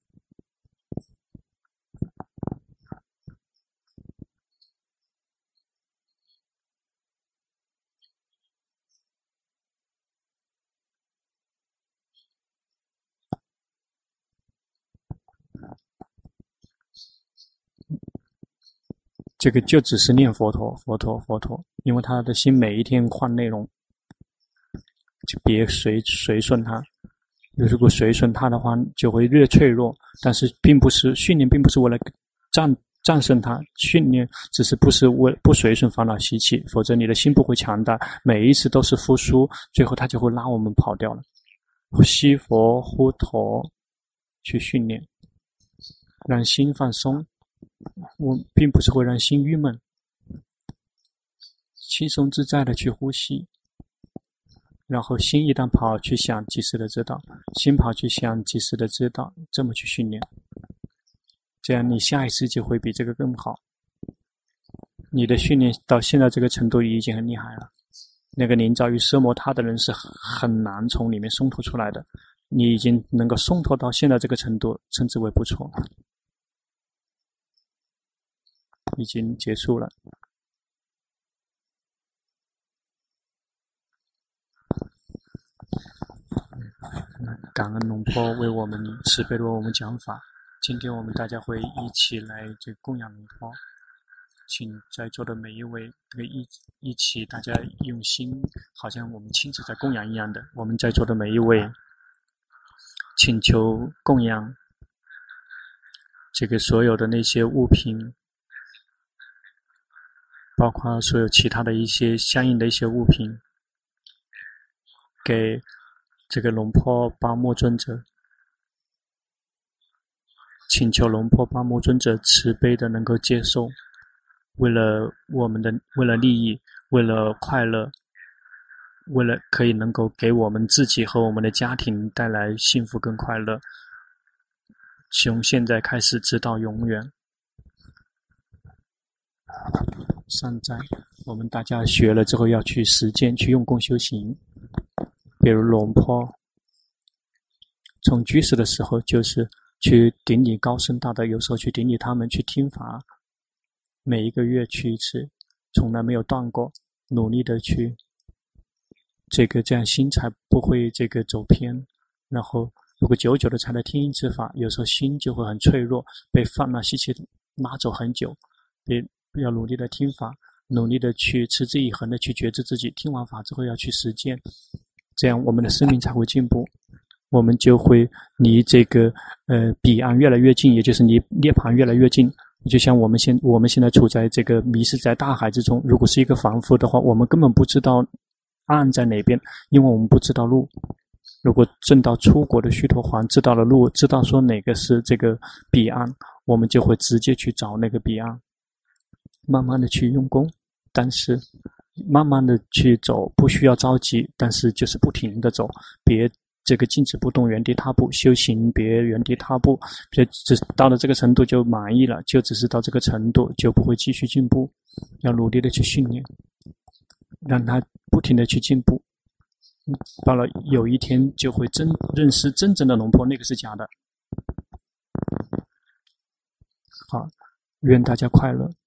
这个就只是念佛陀，佛陀，佛陀，因为他的心每一天换内容，就别随随顺他。如果随顺他的话，就会越脆弱。但是并不是训练，并不是为了战战胜他，训练只是不是为不随顺烦恼习气，否则你的心不会强大。每一次都是复苏，最后他就会拉我们跑掉了。吸佛呼陀去训练，让心放松。我并不是会让心郁闷，轻松自在的去呼吸，然后心一旦跑去想，及时的知道；心跑去想，及时的知道，这么去训练，这样你下一次就会比这个更好。你的训练到现在这个程度已经很厉害了。那个临遭于奢摩他的人是很难从里面松脱出来的，你已经能够松脱到现在这个程度，称之为不错。已经结束了。感恩龙婆为我们慈悲的为我们讲法。今天我们大家会一起来这供养龙婆，请在座的每一位这个一一起大家用心，好像我们亲自在供养一样的。我们在座的每一位请求供养这个所有的那些物品，包括所有其他的一些相应的一些物品，给这个龙婆巴莫尊者，请求龙婆巴莫尊者慈悲的能够接受，为了我们的为了利益，为了快乐，为了可以能够给我们自己和我们的家庭带来幸福跟快乐，从现在开始直到永远。善哉，我们大家学了之后要去实践，去用功修行。比如龙婆从居士的时候就是去顶礼高僧大德，有时候去顶礼他们，去听法，每一个月去一次，从来没有断过，努力的去这个，这样心才不会这个走偏。然后如果久久的才来听一次法，有时候心就会很脆弱，被烦恼习气拉走很久。别要努力的听法，努力的去持之以恒的去觉知自己，听完法之后要去实践，这样我们的生命才会进步，我们就会离这个呃彼岸越来越近，也就是离涅槃越来越近。就像我们现我们现在处在这个迷失在大海之中，如果是一个凡夫的话，我们根本不知道岸在哪边，因为我们不知道路。如果证到出国的须陀洹，知道了路，知道说哪个是这个彼岸，我们就会直接去找那个彼岸，慢慢的去用功，但是慢慢的去走，不需要着急，但是就是不停的走，别这个静止不动，原地踏步修行，别原地踏步，别只到了这个程度就满意了，就只是到这个程度就不会继续进步，要努力的去训练，让他不停的去进步，到了有一天就会真认识真正的龙婆，那个是假的。好，愿大家快乐。